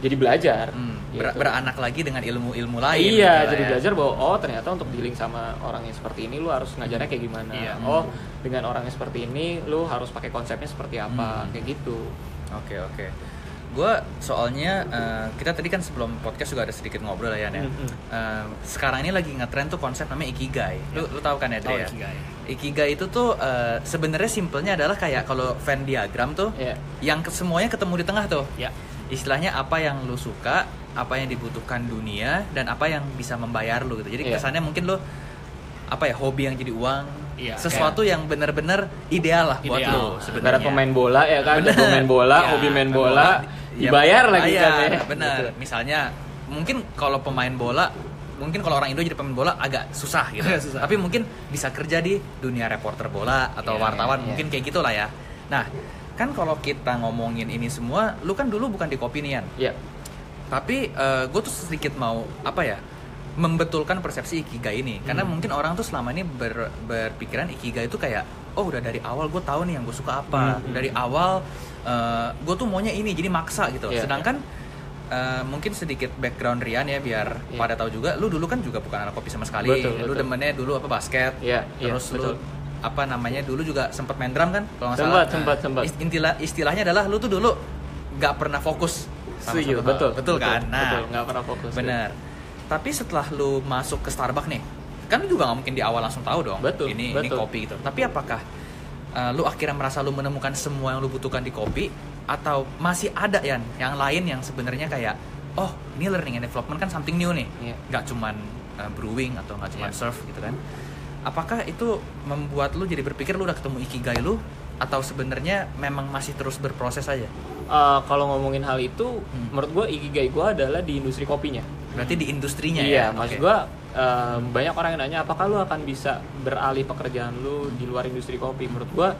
jadi belajar. Hmm, gitu. ber- beranak lagi dengan ilmu-ilmu lain. Iya, gitu lah jadi ya. belajar bahwa oh ternyata untuk dealing sama orang yang seperti ini lu harus ngajarnya kayak gimana. Iya. Oh, dengan orang yang seperti ini lu harus pakai konsepnya seperti apa, Hmm. kayak gitu. Oke oke. Gue soalnya uh, kita tadi kan sebelum podcast juga ada sedikit ngobrol lah ya. Hmm, hmm. Uh, sekarang ini lagi ngetren tuh konsep namanya ikigai. Lu lu tahu kan ya, Tahu Dre, ya? ikigai. Ikigai itu tuh uh, sebenarnya simpelnya adalah kayak kalau Venn diagram tuh, Iya. yang ke- semuanya ketemu di tengah tuh. Ya. Istilahnya apa yang lu suka, apa yang dibutuhkan dunia, dan apa yang bisa membayar lu gitu. Jadi Iya. kesannya mungkin lu apa ya, hobi yang jadi uang, Iya, sesuatu yang benar-benar ideal lah buat Ideal. lu Ibarat sebenarnya. pemain bola ya kan, Bener. jago main bola, Ya, hobi main main bola, bola, dibayar ya, lagi kan bayar, ya. bener. Gitu. Misalnya mungkin kalau pemain bola, mungkin kalau orang Indo jadi pemain bola agak susah gitu. Agak susah. Tapi mungkin bisa kerja di dunia reporter bola atau Iya, wartawan, iya, mungkin kayak gitulah ya. Nah, kan kalau kita ngomongin ini semua, lu kan dulu bukan di Kopi nih, Yan. Iya. Tapi gue tuh sedikit mau apa ya, membetulkan persepsi ikigai ini, karena Hmm. mungkin orang tuh selama ini ber, berpikiran ikigai itu kayak oh udah dari awal gue tahu nih yang gue suka apa, Hmm. dari awal gue tuh maunya ini jadi maksa gitu. Iya. Sedangkan uh, mungkin sedikit background Rian ya biar Iya. pada tahu juga, lu dulu kan juga bukan anak kopi sama sekali. Betul, Lu betul. demennya dulu apa basket, Iya, iya, terus betul. lu apa namanya dulu juga sempat main drum kan kalau nggak Sempat, salah. sempat, sempat. Ist- Istilah istilahnya adalah lu tuh dulu nggak pernah fokus sama Setuju, satu hal. betul, betul kan? Nah, betul, nggak pernah fokus. bener. Tapi setelah lu masuk ke Starbucks nih, kan lu juga nggak mungkin di awal langsung tahu dong. Betul, ini ini betul. kopi gitu. Tapi apakah uh, lu akhirnya merasa lu menemukan semua yang lu butuhkan di kopi, atau masih ada yang yang lain yang sebenarnya kayak oh ini learning and development kan something new nih, Iya. nggak cuman uh, brewing atau nggak cuman Iya. surf gitu kan? Apakah itu membuat lu jadi berpikir lu udah ketemu ikigai lu, atau sebenarnya memang masih terus berproses aja? Uh, kalau ngomongin hal itu, Hmm. menurut gue ikigai gue adalah di industri kopinya. Berarti di industrinya Iya, ya? maksud Oke. gue uh, banyak orang yang nanya apakah lu akan bisa beralih pekerjaan lu di luar industri kopi. Menurut gue,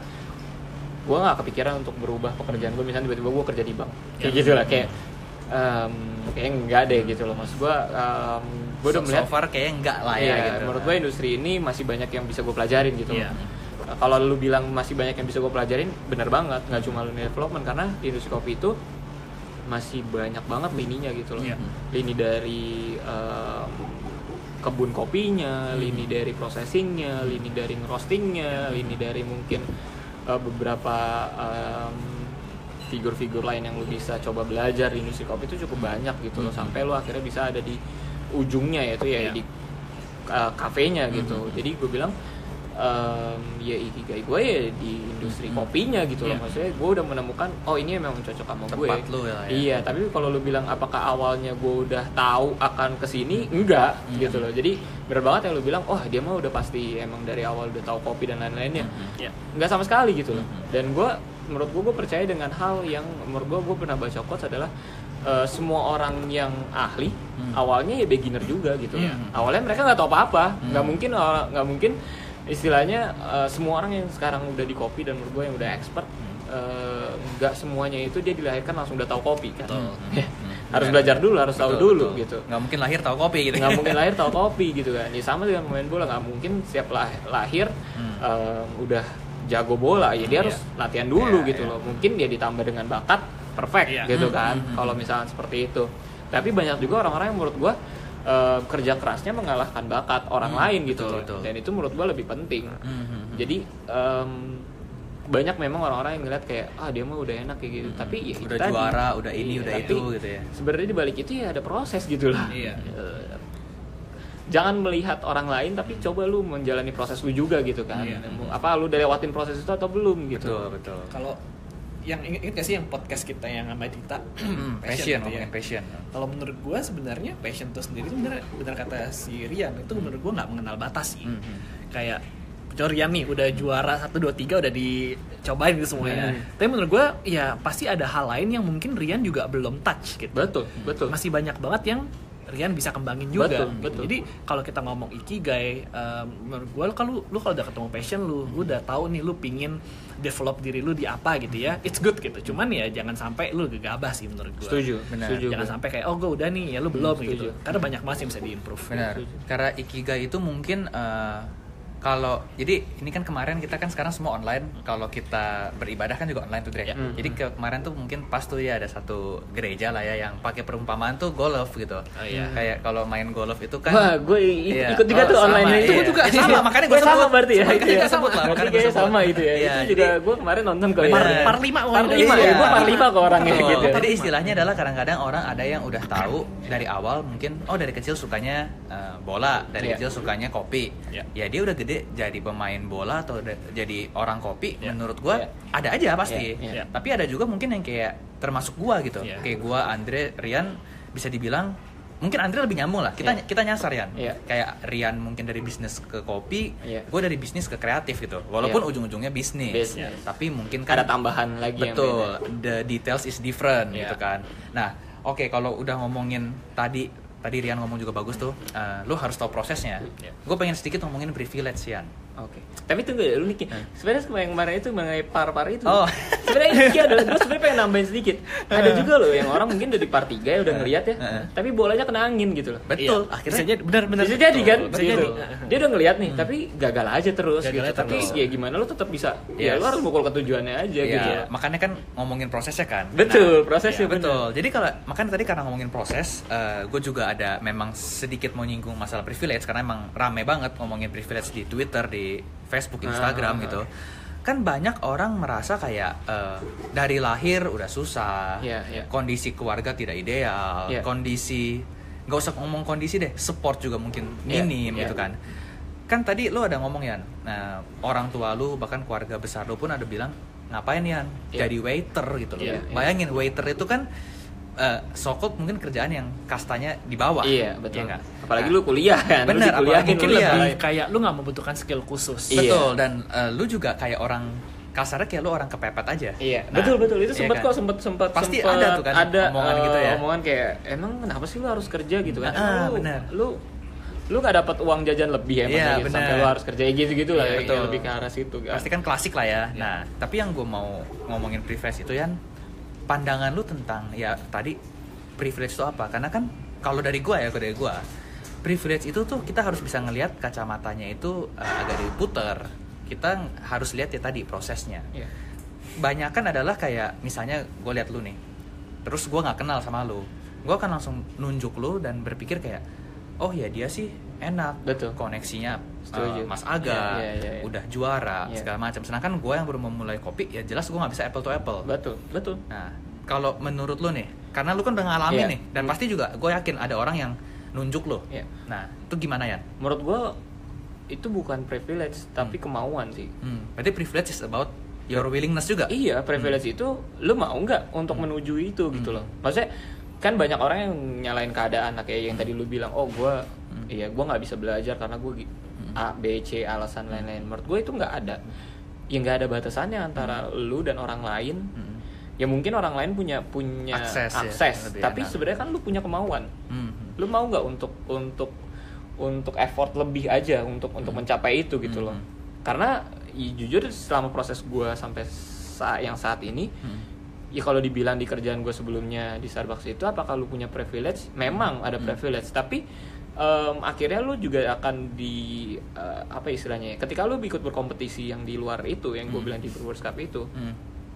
gue nggak kepikiran untuk berubah pekerjaan gue. Misalnya tiba-tiba gue kerja di bank, kayak Ya. gitu lah, kayak um, kayak enggak deh gitu loh. Maksud gue, um, gue udah so, melihat. so far kayaknya enggak lah ya Iya, gitu. menurut gue industri ini masih banyak yang bisa gue pelajarin gitu Iya. loh. Nah, kalau lu bilang masih banyak yang bisa gue pelajarin, bener banget. Nggak cuma learning development, karena di industri kopi itu masih banyak banget lininya gitu loh. Iya. Lini dari um, kebun kopinya, lini dari processingnya, lini dari ngerostingnya, lini dari mungkin uh, beberapa um, figur-figur lain yang lu bisa coba belajar di industri kopi itu cukup banyak gitu loh, sampai lu akhirnya bisa ada di ujungnya, yaitu ya Iya. di uh, kafenya gitu. Jadi gue bilang um, ya ikigai gue ya di industri kopinya gitu loh. Iya. Maksudnya gue udah menemukan oh ini memang cocok sama gue. Tempat lu ya, ya. Iya, tapi kalau lu bilang apakah awalnya gue udah tahu akan kesini, enggak gitu loh. Jadi bener banget yang lu bilang, oh dia mah udah pasti emang dari awal udah tahu kopi dan lain-lainnya. Ya. Enggak sama sekali gitu loh. Dan gue menurut gue gue percaya dengan hal yang menurut gue gue pernah baca quotes adalah uh, semua orang yang ahli Hmm. awalnya ya beginner juga gitu loh. Iya. Awalnya mereka nggak tahu apa-apa, Hmm. nggak mungkin nggak mungkin istilahnya uh, semua orang yang sekarang udah di kopi dan menurut gue yang udah expert uh, nggak semuanya itu dia dilahirkan langsung udah tahu kopi kan. Betul. Ya, Hmm. harus Benar. belajar dulu, harus tahu Betul, dulu betul. gitu. Nggak mungkin lahir tahu kopi gitu. Nggak mungkin lahir tahu kopi gitu kan. Ya sama dengan pemain bola, nggak mungkin setiap lah- lahir Hmm. um, udah jago bola, ya dia Iya. harus latihan dulu Iya, gitu iya. loh. Mungkin dia ditambah dengan bakat perfect Iya. gitu Hmm, kan. hmm, hmm. Kalau misalnya seperti itu. Tapi banyak juga orang-orang yang menurut gua uh, kerja kerasnya mengalahkan bakat orang Hmm, lain gitu betul, loh. betul. Dan itu menurut gua lebih penting. Hmm, hmm, hmm. Jadi um, banyak memang orang-orang yang ngeliat kayak ah dia mah udah enak kayak gitu. Tapi ya itu udah tadi. juara, udah ini, Iya, udah tapi itu gitu ya. Sebenarnya di balik itu ya ada proses gitu loh. Iya. Eh, jangan melihat orang lain tapi coba lu menjalani proses lu juga gitu kan. Iya. Apa lu udah lewatin proses itu atau belum gitu. Betul, betul. Kalau yang inget inget gak sih yang podcast kita yang sama Dita Hmm, passion, gitu ya. ngomongin passion. Kalau menurut gue sebenarnya passion itu sendiri itu benar benar kata si Rian itu menurut gue nggak mengenal batas sih. Hmm, hmm. Kayak Cor Rian nih udah juara satu dua tiga udah dicobain gitu semuanya. Hmm. Tapi menurut gue ya pasti ada hal lain yang mungkin Rian juga belum touch gitu. Betul, betul. Masih banyak banget yang Rian bisa kembangin juga. Betul, gitu. betul. Jadi kalau kita ngomong ikigai, um, menurut gue kalau lu kalau udah ketemu passion lu, lu udah tahu nih lu pingin develop diri lu di apa gitu ya, it's good gitu. Cuman ya jangan sampai lu gegabah sih menurut gue. Setuju, Benar. setuju. Jangan sampai kayak oh gue udah nih ya lu belum setuju. gitu. Karena banyak masih yang bisa diimprove. Benar. Setuju. Karena ikigai itu mungkin uh, Kalau jadi ini kan kemarin kita kan sekarang semua online. Kalau kita beribadah kan juga online tuh Dre. Ya. Jadi ke- kemarin tuh mungkin pas tuh ya ada satu gereja lah ya yang pakai perumpamaan tuh golf gitu. Oh, iya. Kayak kalau main golf itu kan. Wah, gue i- Iya. ikut juga Oh, tuh sama, online iya. itu. Gua juga. Sama, makanya gua Gue sama sebut. berarti ya. Makanya itu ya. gua sebut lah, Berarti makanya gua kayaknya sebut. sama itu ya. Iya, Itu juga jadi- gue kemarin nonton kok. Bener. ya. Par lima Par lima ya, Iya. gue par lima ke orangnya Betul. gitu. Jadi istilahnya adalah kadang-kadang orang ada yang udah tahu dari awal mungkin oh dari kecil sukanya uh, bola, dari Iya. kecil sukanya kopi. Iya. Ya dia udah gede jadi pemain bola atau da- jadi orang kopi. Iya. Menurut gua Iya. ada aja pasti. Iya, iya. Tapi ada juga mungkin yang kayak termasuk gua gitu. Iya. Kayak gua, Andre, Rian bisa dibilang mungkin Andre lebih nyambung lah. Kita Iya. kita nyasar Rian. Iya. Kayak Rian mungkin dari bisnis ke kopi, Iya. gua dari bisnis ke kreatif gitu. Walaupun Iya. ujung-ujungnya bisnis. Bisnis. Tapi mungkin kan Ada tambahan lagi yang betul, beda. the details is different Iya. gitu kan. Nah, oke kalau udah ngomongin tadi tadi Rian ngomong juga bagus tuh, uh, lu harus tahu prosesnya. Iya. Gue pengen sedikit ngomongin privilege Rian. Oke. Tapi tunggu ya, lu Niki. Sebenarnya yang kemarin itu mengenai par-par itu. Oh. Sebenarnya Niki adalah gue sebenarnya pengen nambahin sedikit. Ada juga loh yang orang mungkin udah di par tiga ya udah ngeliat ya, Heeh. tapi bolanya kena angin gitu loh. Betul, Iya. akhirnya Bisa jadi, benar-benar. Bisa jadi kan, Betul, gitu. betul. Dia udah ngeliat nih, tapi gagal aja terus Gagal gitu. aja Tapi terus. ya gimana lu tetap bisa? Ya Yes. lu harus mukul ke tujuannya aja Iya, gitu. makanya kan ngomongin prosesnya kan. Betul, prosesnya Iya, bener. betul. Jadi kalau makanya tadi karena ngomongin proses, gue juga ada memang sedikit mau nyinggung masalah privilege karena emang rame banget ngomongin privilege di Twitter, di Facebook, Instagram Ah. gitu. Kan banyak orang merasa kayak eh, dari lahir udah susah, Iya, iya. kondisi keluarga tidak ideal, Iya. kondisi nggak usah ngomong kondisi deh, support juga mungkin Iya, minim iya. gitu kan. Kan tadi lo ada ngomong Yan, nah, orang tua lu bahkan keluarga besar lu pun ada bilang ngapain Yan Iya. jadi waiter gitu loh. Iya, iya. Bayangin waiter itu kan uh, so-called mungkin kerjaan yang kastanya di bawah. Iya, betul. Iya nggak? Apalagi Nah, lu kuliah kan. Bener, lu dikuliahin, apalagi lu Mungkin kuliah. lebih kayak lu nggak membutuhkan skill khusus. Iya. Betul, dan uh, lu juga kayak orang kasarnya kayak lu orang kepepet aja. Iya, Nah, betul betul itu iya sempat kan? kok sempat sempat Pasti sempat ada tuh kan ada omongan gitu eh, ya. Omongan kayak emang kenapa sih lu harus kerja gitu kan? Ah, Emang lu, benar. Lu lu nggak dapat uang jajan lebih emang Iya, gitu, benar. sampai lu harus kerja gitu gitu lah Iya, ya, betul. lebih ke arah situ kan. Pasti kan klasik lah ya. Nah, tapi yang gue mau ngomongin privilege itu Yan, pandangan lu tentang ya tadi privilege itu apa? Karena kan kalau dari gue ya, kalau dari gue, privilege itu tuh kita harus bisa ngelihat kacamatanya itu uh, agak diputer. Kita harus lihat ya tadi prosesnya. Iya. Banyakan adalah kayak misalnya gue lihat lu nih, terus gue nggak kenal sama lu, gue akan langsung nunjuk lu dan berpikir kayak, oh ya dia sih enak, Betul. koneksinya Setuju. uh, Mas Aga, Iya, iya, iya, iya. udah juara Iya. segala macam. Sedangkan gue yang baru memulai kopi, ya jelas gue nggak bisa apple to apple. Betul, betul. Nah, kalau menurut lu nih, karena lu kan udah ngalamin Iya. nih, dan Hmm. pasti juga gue yakin ada orang yang nunjuk lu. Iya. Nah, itu gimana ya? Menurut gua itu bukan privilege tapi kemauan sih. Hmm, berarti privilege is about your willingness juga. Iya, privilege itu lu mau nggak untuk menuju itu gitu loh. Maksudnya kan banyak orang yang nyalain keadaan lah, kayak yang tadi lu bilang, oh gua iya gua nggak bisa belajar karena gua gi- A, B, C alasan lain-lain. Menurut gua itu nggak ada. Ya nggak ada batasannya antara lu dan orang lain. Hmm. Ya mungkin orang lain punya punya Akses ya, akses, lebih tapi enak. sebenarnya kan lu punya kemauan. Hmm. Lu mau nggak untuk untuk untuk effort lebih aja untuk untuk mencapai itu gitu loh. Hmm. Karena ya, jujur selama proses gue sampai saat yang saat ini, Hmm. ya kalau dibilang di kerjaan gue sebelumnya di Starbucks itu apakah lu punya privilege? Memang ada privilege, tapi em, akhirnya lu juga akan di eh, apa istilahnya? Ya, ketika lu ikut berkompetisi yang di luar itu, yang gue bilang di Brewers Cup itu, Hmm.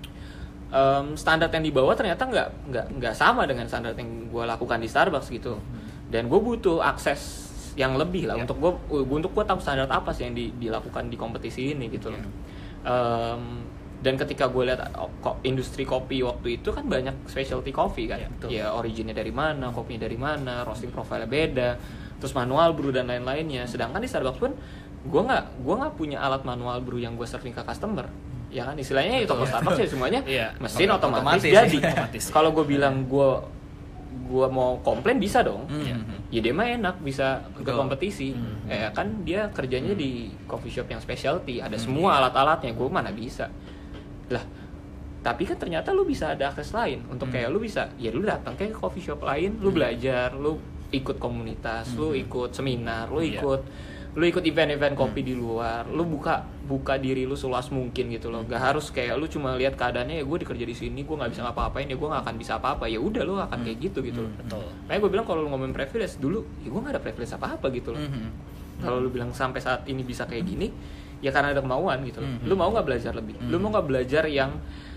em, standar yang dibawa ternyata nggak nggak nggak sama dengan standar yang gue lakukan di Starbucks gitu. Dan gue butuh akses yang lebih lah Yeah. untuk gue untuk gue tahu standar apa sih yang di, dilakukan di kompetisi ini gitu loh. Em, dan ketika gue lihat oh, kok industri kopi waktu itu kan banyak specialty coffee kan, Yeah, betul. ya originnya dari mana, kopinya dari mana, roasting profile beda, terus manual brew dan lain-lainnya. Sedangkan di Starbucks pun gue nggak gue nggak punya alat manual brew yang gue serving ke customer. Ya kan istilahnya itu toko Starbucks ya semuanya Iya. mesin Otomatis. otomatis, Otomatis. jadi. Otomatis. Kalau gue bilang gue gue mau komplain bisa dong. Hmm. Ya dia mah enak bisa ke Betul. kompetisi. Ya kan dia kerjanya di coffee shop yang specialty, ada semua alat-alatnya, gue mana bisa. Lah, tapi kan ternyata lu bisa ada akses lain untuk kayak lu bisa ya lu datang kayak ke coffee shop lain, lu belajar, lu ikut komunitas, lu ikut seminar, lu Iya. ikut lu ikut event-event kopi di luar, lu buka buka diri lu seluas mungkin gitu loh. Gak harus kayak lu cuma lihat keadaannya ya gue dikerja di sini, gue nggak bisa ngapa-ngapain, ya gue nggak akan bisa apa-apa. Ya udah lu akan kayak gitu gitu loh. Betul. Makanya gue bilang kalau lu ngomongin privilege dulu, ya gue nggak ada privilege apa-apa gitu loh. Mhm. Kalau lu bilang sampai saat ini bisa kayak gini, ya karena ada kemauan gitu loh. Hmm. Lu mau nggak belajar lebih? Hmm. Lu mau nggak belajar yang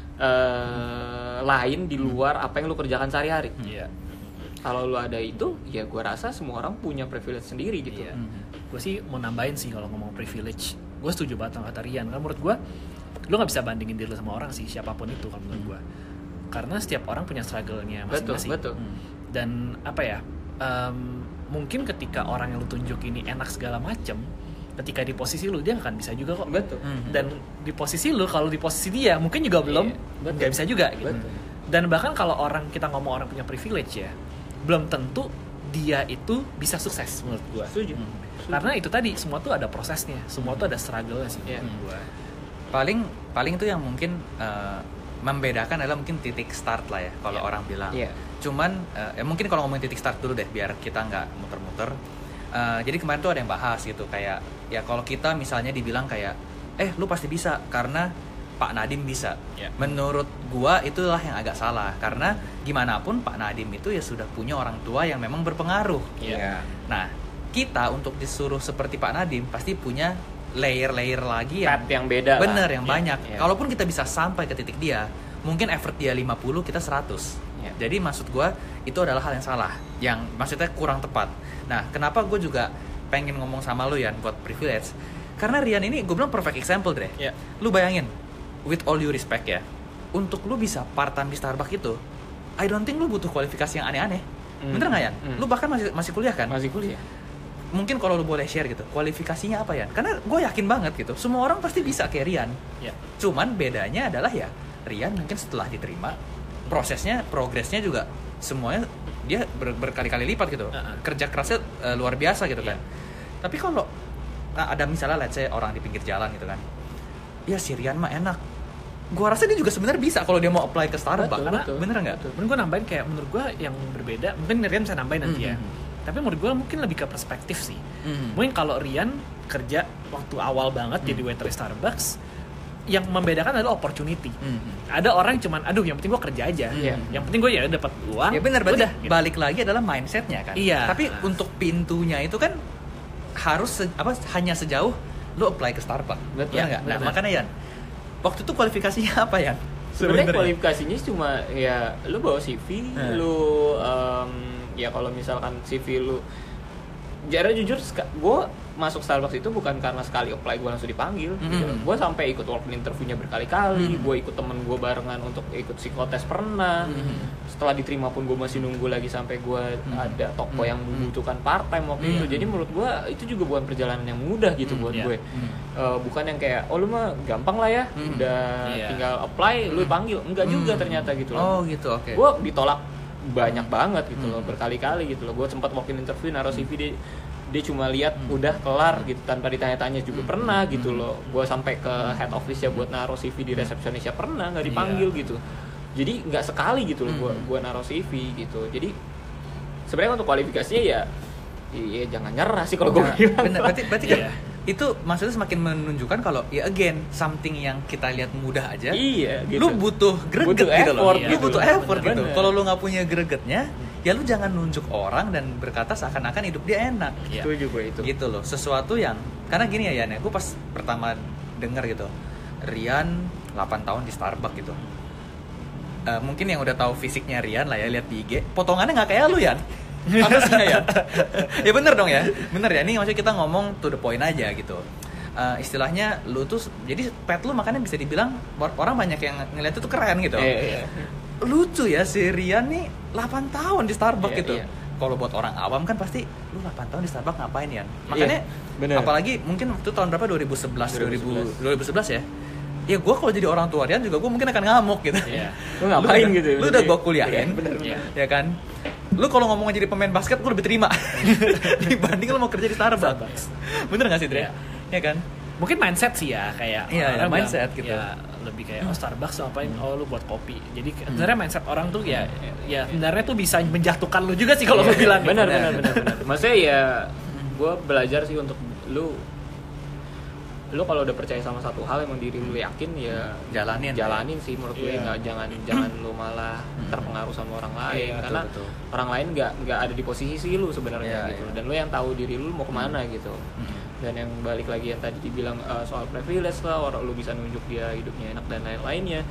uh, lain di luar apa yang lu kerjakan sehari-hari? Iya. Kalau lu ada itu, ya gue rasa semua orang punya privilege sendiri gitu. Iya. Hmm. Gue sih mau nambahin sih kalau ngomong privilege. Gue setuju banget sama kata Rian. Karena menurut gue, lu nggak bisa bandingin diri lu sama orang sih, siapapun itu kalau menurut gue. Karena setiap orang punya struggle-nya masing-masing. Betul, betul. Hmm. Dan apa ya? Um, mungkin ketika orang yang lu tunjuk ini enak segala macem, ketika di posisi lu dia nggak akan bisa juga kok. Betul. Hmm. Dan di posisi lu kalau di posisi dia mungkin juga belum, Iya, nggak bisa juga. Gitu. Betul. Dan bahkan kalau orang kita ngomong orang punya privilege ya, belum tentu dia itu bisa sukses menurut gua. Setuju. Hmm. Karena itu tadi semua tuh ada prosesnya, semua tuh ada struggle-nya sih Iya. menurut gua. paling paling itu yang mungkin uh, membedakan adalah mungkin titik start lah ya kalau Iya. orang bilang. Iya. Cuman uh, ya mungkin kalau ngomongin titik start dulu deh biar kita nggak muter-muter. Uh, jadi kemarin tuh ada yang bahas gitu kayak ya kalau kita misalnya dibilang kayak eh lu pasti bisa karena Pak Nadiem bisa. Iya. Menurut gua itulah yang agak salah karena gimana pun Pak Nadiem itu ya sudah punya orang tua yang memang berpengaruh. Iya. Nah, kita untuk disuruh seperti Pak Nadiem pasti punya layer-layer lagi yang Path yang beda lah. bener yang Iya, banyak. iya. Kalaupun kita bisa sampai ke titik dia, mungkin effort dia lima puluh, kita seratus. Iya. Jadi maksud gua itu adalah hal yang salah, yang maksudnya kurang tepat. Nah, kenapa gue juga pengen ngomong sama lu Yan buat privilege? Karena Rian ini gue bilang perfect example deh. Iya. Lu bayangin, with all due respect ya, untuk lu bisa part time di Starbucks itu, I don't think lu butuh kualifikasi yang aneh-aneh. Hmm. Bener nggak Yan? Hmm. Lu bahkan masih masih kuliah kan? Masih kuliah. Mungkin kalau lu boleh share gitu, kualifikasinya apa ya? Karena gue yakin banget gitu, semua orang pasti bisa kayak Rian. Iya. Cuman bedanya adalah ya, Rian mungkin setelah diterima, prosesnya, progresnya juga semuanya dia ber- berkali-kali lipat gitu. Uh-uh. Kerja kerasnya uh, luar biasa gitu kan. Tapi kalau nah, ada misalnya let's say orang di pinggir jalan gitu kan, ya si Rian mah enak. Gua rasa dia juga sebenarnya bisa kalau dia mau apply ke Starbucks. Betul, Karena betul. bener nggak? Mungkin gue nambahin kayak menurut gue yang berbeda, mungkin Rian bisa nambahin nanti ya. Mhm. Tapi menurut gue mungkin lebih ke perspektif sih. Mhm. Mungkin kalau Rian kerja waktu awal banget jadi waiter di Starbucks, yang membedakan adalah opportunity. Mhm. Ada orang yang cuman, aduh yang penting gue kerja aja. Iya. Yang penting gue ya dapat uang. Ya benar, berarti udah, gitu. balik lagi adalah mindsetnya kan. Iya. Tapi untuk pintunya itu kan harus se- apa hanya sejauh lu apply ke Starbucks. Betul. Benar nggak? Nah Benar. makanya Yan, waktu itu kualifikasinya apa Yan? Sebenarnya kualifikasinya cuma ya lu bawa C V, Hmm. lu um, ya kalau misalkan C V lu jujur jujur gue masuk Starbucks itu bukan karena sekali apply gue langsung dipanggil. Mm. Gitu. Gue sampai ikut walk in interviewnya berkali-kali, Mm. gue ikut temen gue barengan untuk ikut psikotes pernah. Mm. Setelah diterima pun gue masih nunggu lagi sampai gue Mm. ada toko Mm. yang membutuhkan part time waktu Mm. itu. Jadi menurut gue itu juga bukan perjalanan yang mudah gitu Mm, buat iya. gue. Mm. Uh, bukan yang kayak oh lu mah gampang lah ya, Mm. udah Iya. tinggal apply, lu Mm. panggil. Enggak juga Hmm. ternyata gitu loh. Oh gitu, oke. Gue ditolak banyak banget gitu Hmm. loh, berkali-kali gitu loh. Gue sempat walk in interview naruh C V dia, dia cuma lihat Hmm. udah kelar gitu tanpa ditanya-tanya juga Hmm. pernah gitu Hmm. loh. Gue sampai ke head office ya buat naruh C V di resepsionisnya pernah nggak dipanggil gitu. Jadi nggak sekali gitu loh gue Hmm. gue naruh C V gitu. Jadi sebenarnya untuk kualifikasinya ya iya jangan nyerah sih kalau gue Nah, bilang. bener, berarti berarti kan Iya. itu maksudnya semakin menunjukkan kalau ya again something yang kita lihat mudah aja. Iya gitu. Lu butuh greget Butuh gitu loh. effort Lu gitu. butuh Bener, effort bener, gitu. bener. Kalau lu nggak punya gregetnya, ya lu jangan nunjuk orang dan berkata seakan-akan hidup dia enak. Iya. Setuju gue itu. Gitu loh. Sesuatu yang karena gini ya Yan, ya, gue pas pertama denger gitu, Rian delapan tahun di Starbucks gitu. Eh, mungkin yang udah tahu fisiknya Rian lah ya, lihat di I G, potongannya nggak kayak lu Yan. Pantasnya ya. Ya bener dong ya. Bener ya. Ini maksudnya kita ngomong to the point aja gitu. Eh, istilahnya lu tuh jadi pet lu makanya bisa dibilang orang banyak yang ngeliat itu keren gitu. Iya, iya. Lucu ya si Rian nih delapan tahun di Starbucks Iya, gitu. iya. Kalau buat orang awam kan pasti lu delapan tahun di Starbucks ngapain ya? Makanya bener. apalagi mungkin waktu tahun berapa dua ribu sebelas dua ribu sebelas. dua ribu sebelas ya. Ya gue kalau jadi orang tua Rian juga gue mungkin akan ngamuk gitu. Iya. Lu ngapain udah- gitu? Lu udah gue kuliahin, Iya, bener, bener. ya kan? Lu kalau ngomong jadi pemain basket gue lebih terima dibanding lu mau kerja di Starbucks. Starbucks. Bener nggak sih Dre? Iya. Ya kan? Mungkin mindset sih ya kayak Iya, orang iya, bilang, mindset gitu. ya lebih kayak oh Starbucks ngapain, oh lu buat kopi. Jadi sebenarnya mindset orang tuh ya ya sebenarnya tuh bisa menjatuhkan lu juga sih kalau gue bilang. benar Benar. benar benar benar maksudnya ya gue belajar sih untuk lu lo kalau udah percaya sama satu hal emang diri lo yakin ya jalanin jalanin ya. Sih menurut gue yeah. nggak jangan jangan lo malah terpengaruh sama orang lain yeah, karena betul, betul. orang lain nggak nggak ada di posisi lo sebenarnya yeah, gitu yeah. dan lo yang tahu diri lo mau kemana hmm. gitu hmm. dan yang balik lagi yang tadi dibilang uh, soal privilege lah orang lo bisa nunjuk dia hidupnya enak dan lain-lainnya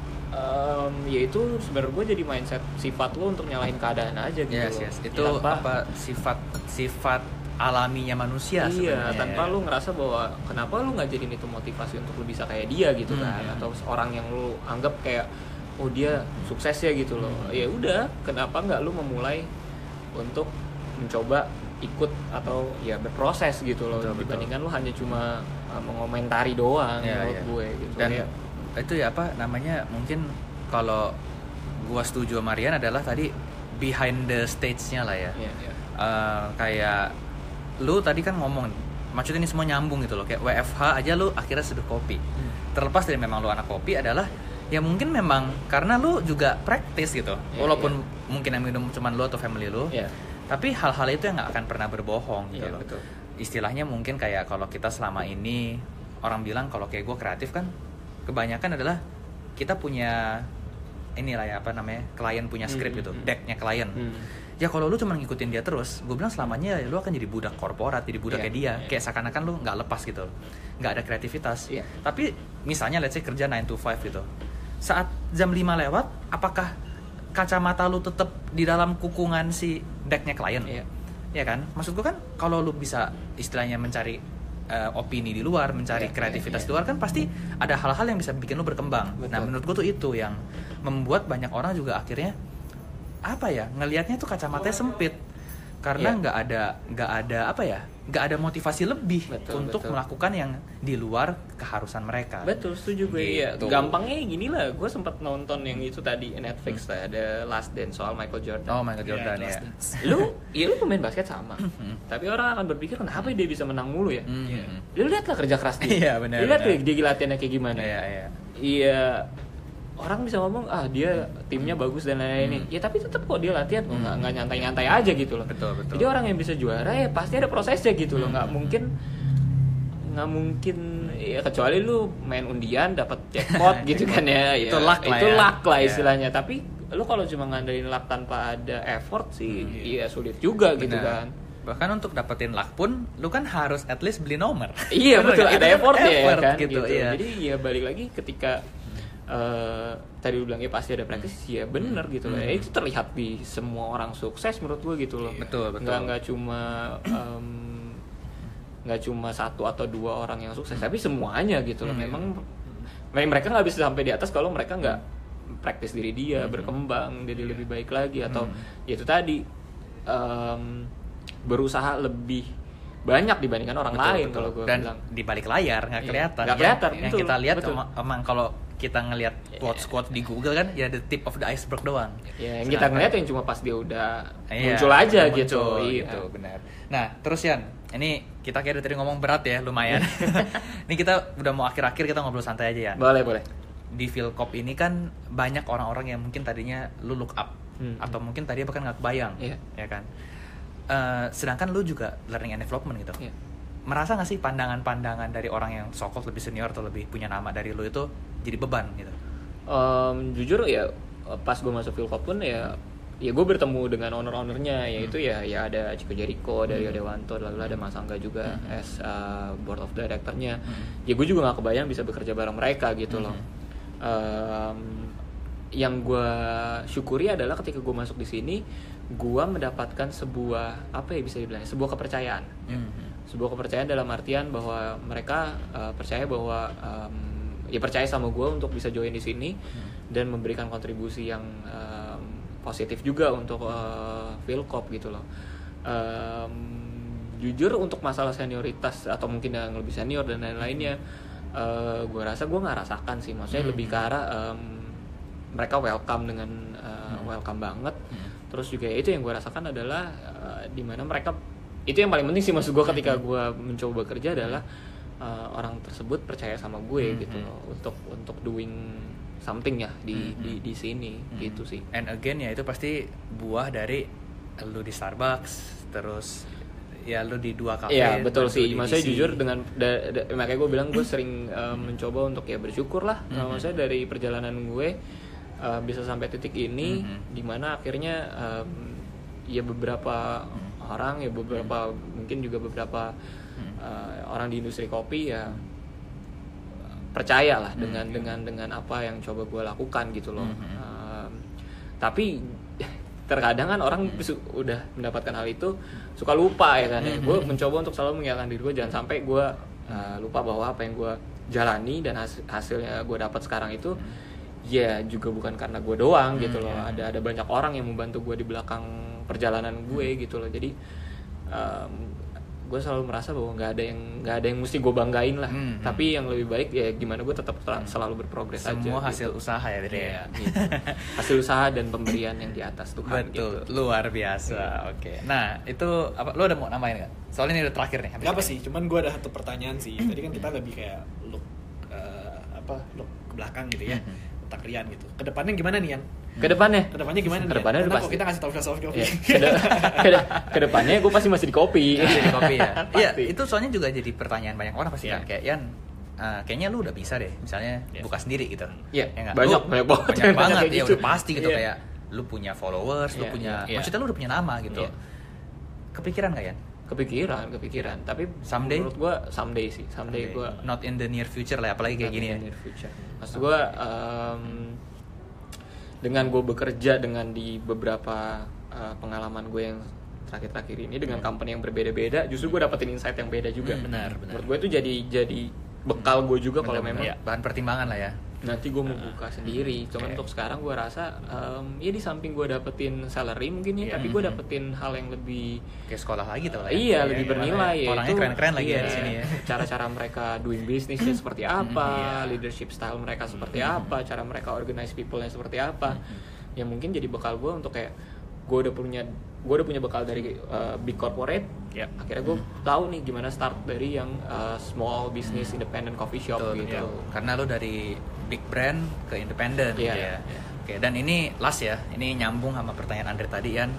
um, ya itu sebenarnya gue jadi mindset sifat lo untuk nyalahin keadaan aja gitu yes, loh. yes. Itu Ya, tanpa, apa sifat sifat alaminya manusia iya sebenarnya. tanpa ya. lu ngerasa bahwa kenapa lu nggak jadiin itu motivasi untuk lu bisa kayak dia gitu hmm, kan ya. atau orang yang lu anggap kayak oh dia sukses ya gitu loh hmm. ya udah kenapa nggak lu memulai untuk mencoba ikut atau ya berproses gitu loh betul, dibandingkan betul. Lu hanya cuma uh, mengomentari doang ya, menurut ya. gue gitu Dan ya. itu ya apa namanya mungkin kalau gua setuju sama Rian adalah tadi behind the stage-nya lah ya. Ya, ya. Uh, kayak lu tadi kan ngomong maksudnya ini semua nyambung gitu loh kayak W F H aja lu akhirnya seduh kopi hmm. terlepas dari memang lu anak kopi adalah ya mungkin memang karena lu juga praktis gitu yeah, walaupun yeah. mungkin yang minum cuman lu atau family lu yeah. tapi hal-hal itu yang nggak akan pernah berbohong gitu yeah, loh betul. Istilahnya mungkin kayak kalau kita selama ini orang bilang kalau kayak gue kreatif kan kebanyakan adalah kita punya inilah ya apa namanya klien punya script hmm, gitu hmm. decknya klien hmm. Ya kalau lu cuma ngikutin dia terus, gue bilang selamanya lu akan jadi budak korporat, jadi budak kayak yeah, dia, yeah. kayak seakan-akan lu nggak lepas gitu, nggak ada kreativitas. Yeah. Tapi misalnya let's say kerja nine to five gitu, saat jam lima lewat, apakah kacamata lu tetap di dalam kukungan si decknya klien? Yeah. Ya kan? Maksud gue kan kalau lu bisa istilahnya mencari uh, opini di luar, mencari yeah, kreativitas yeah, yeah. di luar kan pasti ada hal-hal yang bisa bikin lu berkembang. Betul. Nah menurut gue tuh itu yang membuat banyak orang juga akhirnya apa ya ngelihatnya tuh kacamatanya sempit karena nggak yeah. ada nggak ada apa ya nggak ada motivasi lebih betul, untuk betul. Melakukan yang di luar keharusan mereka. Betul, setuju gue. Iya. Gampangnya gini lah, gue sempat nonton yang itu tadi Netflix hmm. lah, ada Last Dance soal Michael Jordan. Oh Michael Jordan yeah, ya. Lu, ya lu pemain basket sama, tapi orang akan berpikir kenapa dia bisa menang mulu ya? Hmm. Yeah. Lu lihat lah kerja keras dia. Iya benar. Lu lihat dia latihannya kayak gimana? Iya iya. Iya. Orang bisa ngomong ah dia timnya bagus dan lain-lain hmm. ya tapi tetap kok dia latihan kok nggak hmm. nggak nyantai-nyantai aja gitu loh. Betul, betul. Jadi orang yang bisa juara ya pasti ada prosesnya gitu loh, nggak hmm. mungkin nggak mungkin ya kecuali lu main undian dapat jackpot gitu kan ya, ya itu luck lah itu ya. luck lah istilahnya. Yeah. Tapi lu kalau cuma ngandelin luck tanpa ada effort sih hmm. ya sulit juga. Bener. Gitu kan. Bahkan untuk dapetin luck pun lu kan harus at least beli nomor. Iya betul, ada effort, effort ya kan gitu, gitu. Iya. Jadi ya balik lagi ketika Uh, tadi lu bilang ya pasti ada praktis hmm. ya bener hmm. gitu loh. Hmm. Ya, itu terlihat di semua orang sukses menurut gue gitu loh. Betul betul. Nggak nggak cuma um, nggak cuma satu atau dua orang yang sukses, hmm. tapi semuanya gitu loh. Hmm. Memang mereka nggak bisa sampai di atas kalau mereka nggak praktis diri dia, hmm. berkembang jadi lebih baik lagi atau hmm. ya itu tadi um, berusaha lebih banyak dibandingkan orang betul, lain kalau gue bilang. Dan di balik layar nggak kelihatan. Nggak kelihatan. Yang betul, kita lihat betul. emang, emang kalau kita ngelihat quotes-quotes di Google kan ya the tip of the iceberg doang. Ya, yang kita ngeliat yang cuma pas dia udah iya, muncul aja muncul, gitu. Gitu, iya. Benar. Nah, terus Yan, ini kita kayak tadi ngomong berat ya, lumayan. Ini kita udah mau akhir-akhir, kita ngobrol santai aja ya. Boleh, boleh. Di Philcop ini kan banyak orang-orang yang mungkin tadinya lu look up hmm. atau mungkin tadi bahkan nggak kebayang, yeah. ya kan. Uh, sedangkan lu juga learning and development gitu. Yeah. Merasa nggak sih pandangan-pandangan dari orang yang so-called lebih senior atau lebih punya nama dari lu itu jadi beban gitu? Um, jujur ya pas gue masuk Philcop pun ya ya gue bertemu dengan owner-ownernya yaitu hmm. ya ya ada Chico Jericho dari hmm. Dewanto, lalu ada Mas Angga juga hmm. as uh, board of directornya. Hmm. Ya gue juga nggak kebayang bisa bekerja bareng mereka gitu hmm. loh. Um, yang gue syukuri adalah ketika gue masuk di sini gue mendapatkan sebuah apa ya bisa dibilang sebuah kepercayaan. Hmm. Sebuah kepercayaan dalam artian bahwa mereka uh, percaya bahwa um, ya percaya sama gue untuk bisa join di sini hmm. dan memberikan kontribusi yang um, positif juga untuk uh, Philcop gitu loh. Um, jujur untuk masalah senioritas atau mungkin yang lebih senior dan lain-lainnya, uh, gue rasa gue nggak rasakan sih. Maksudnya hmm. lebih ke arah um, mereka welcome dengan uh, hmm. welcome banget. Hmm. Terus juga itu yang gue rasakan adalah uh, di mana mereka itu yang paling penting sih maksud gue ketika gue mencoba bekerja adalah uh, orang tersebut percaya sama gue mm-hmm. gitu loh untuk untuk doing something ya di mm-hmm. di di sini mm-hmm. gitu sih. And again ya itu pasti buah dari lu di Starbucks terus ya lu di dua kafe. Iya betul sih, bantu maksudnya divisi. jujur dengan da, da, makanya gue bilang gue sering uh, mencoba untuk ya bersyukur lah, Mhm. uh, maksudnya dari perjalanan gue uh, bisa sampai titik ini, Mhm. dimana akhirnya um, ya beberapa orang ya beberapa mungkin juga beberapa uh, orang di industri kopi ya percayalah Hmm, dengan iya. dengan dengan apa yang coba gue lakukan gitu loh. Hmm. Um, tapi terkadang kan orang su- udah mendapatkan hal itu suka lupa ya kan. Ya. Hmm. Gue mencoba untuk selalu mengingatkan diri gue jangan sampai gue uh, lupa bahwa apa yang gue jalani dan hasil, hasilnya gue dapat sekarang itu ya juga bukan karena gue doang Hmm, gitu loh. iya. Ada ada banyak orang yang membantu gue di belakang perjalanan gue gitu loh. Jadi um, gue selalu merasa bahwa nggak ada yang nggak ada yang mesti gue banggain lah. Hmm, Tapi yang lebih baik ya gimana gue tetap ter- selalu berprogres aja. Semua gitu. hasil usaha ya berarti Iya, ya. gitu. Hasil usaha dan pemberian yang di atas Tuhan. Betul, Gitu. luar biasa. Oke. Nah, itu apa lu ada mau nambahin nggak? Soalnya ini udah terakhir nih. habis Gak apa ini. sih, cuman gue ada satu pertanyaan sih. Tadi kan kita lebih kayak look eh, apa look ke belakang gitu ya, Mhm. otak Rian gitu. Kedepannya gimana nih Yan? Kedepannya, Kedepannya gimana nih? Kedepannya Yan? udah Karena kok pasti. kita ngasih tahu filosofi kopi. Iya. Kede- kede- kedepannya gue pasti masih di kopi. Jadi kopi ya. Iya, Pasti. itu soalnya juga jadi pertanyaan banyak orang pasti Iya. kan kayak Yan, uh, kayaknya lu udah bisa deh, misalnya Iya. buka sendiri gitu. Iya, Ya nggak? banyak, Lu- banyak banget banyak yang nanya banget kayak ya gitu. udah pasti gitu Iya. kayak lu punya followers, lu Iya, punya, iya. maksudnya lu udah punya nama gitu. Iya. Kepikiran nggak Yan? Kepikiran, kepikiran. Tapi Someday? menurut gue someday sih, someday gue Not in the near future lah, apalagi kayak gini ya. near future. Maksud gue um, dengan gue bekerja dengan di beberapa uh, pengalaman gue yang terakhir-terakhir ini dengan company yang berbeda-beda, justru gue dapetin insight yang beda juga. Hmm, benar, benar. Menurut gue itu jadi jadi bekal gue juga kalau memang Bener-bener bahan pertimbangan lah ya. nanti gue mau buka sendiri. Cuman Oke. untuk sekarang gue rasa um, ya di samping gue dapetin salary mungkin ya, Iya. tapi gue dapetin hal yang lebih Kayak sekolah lagi tuh lah ya. iya lebih gimana bernilai ya. ya. Orangnya Itu- keren-keren lagi ya iya, di sini ya. cara-cara mereka doing businessnya seperti apa, Iya. leadership style mereka seperti apa, cara mereka organize people-nya seperti apa, yang mungkin jadi bekal gue untuk kayak gue udah punya gue udah punya bekal dari uh, big corporate. Yep. Akhirnya gue tahu nih gimana start dari yang uh, small business independent coffee shop Betul, gitu. betul. Karena lo dari big brand ke independent Iya, gitu ya. iya. Oke, dan ini last ya. Ini nyambung sama pertanyaan Andre tadi Yan.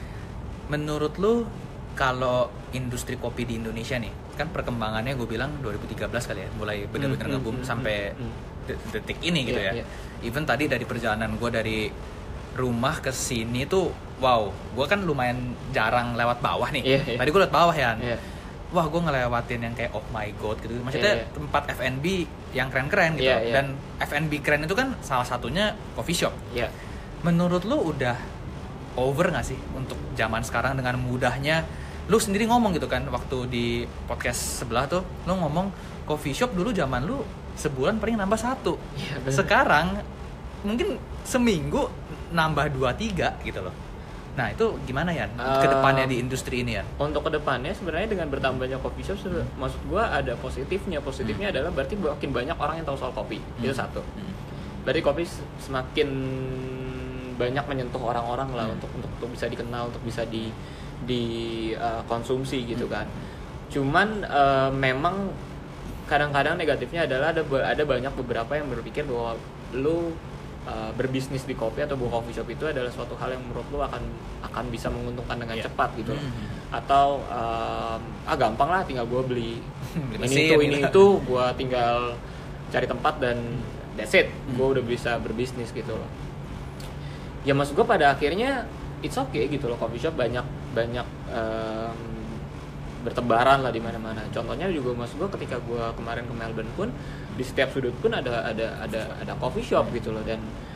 Menurut lu kalau industri kopi di Indonesia nih, kan perkembangannya gue bilang dua ribu tiga belas kali ya, mulai benar-benar Hmm, nge-boom hmm, sampai hmm, hmm. de- detik ini gitu Iya, ya. iya. Even tadi dari perjalanan gue dari rumah ke sini tuh, wow, gue kan lumayan jarang lewat bawah nih. Iya, iya. Tadi gue lewat bawah Yan. Iya. Wah, gue ngelewatin yang kayak oh my god gitu. Maksudnya Iya, iya. tempat F and B yang keren-keren gitu. Iya, iya. Dan F and B keren itu kan salah satunya coffee shop. Ya. Menurut lu udah over gak sih untuk zaman sekarang dengan mudahnya? Lu sendiri ngomong gitu kan waktu di podcast sebelah tuh, lu ngomong coffee shop dulu zaman lu sebulan paling nambah satu. Iya, bener. Sekarang mungkin seminggu nambah dua tiga gitu loh. Nah itu gimana ya Um, kedepannya di industri ini ya? Untuk kedepannya sebenarnya dengan bertambahnya coffee shop, sebe- maksud gua ada positifnya. Positifnya adalah berarti makin banyak orang yang tahu soal kopi. Itu Hmm. satu. Hmm. Berarti kopi s- semakin banyak menyentuh orang-orang lah Hmm. untuk, untuk untuk bisa dikenal, untuk bisa di di uh, konsumsi gitu Hmm. kan. Cuman uh, memang kadang-kadang negatifnya adalah ada be- ada banyak beberapa yang berpikir bahwa lu uh, berbisnis di kopi atau buka coffee shop itu adalah suatu hal yang menurut lu akan akan bisa menguntungkan dengan Iya. cepat gitu loh. Hmm. Atau um, ah gampang lah tinggal gue beli Beli ini mesin itu ini gitu. itu gue tinggal cari tempat dan that's it, gue Hmm. udah bisa berbisnis gitu loh. Ya maksud gue pada akhirnya it's okay gitu loh, coffee shop banyak banyak um, bertebaran lah di mana-mana. Contohnya juga maksud gue ketika gue kemarin ke Melbourne pun di setiap sudut pun ada ada ada ada coffee shop gitu loh, dan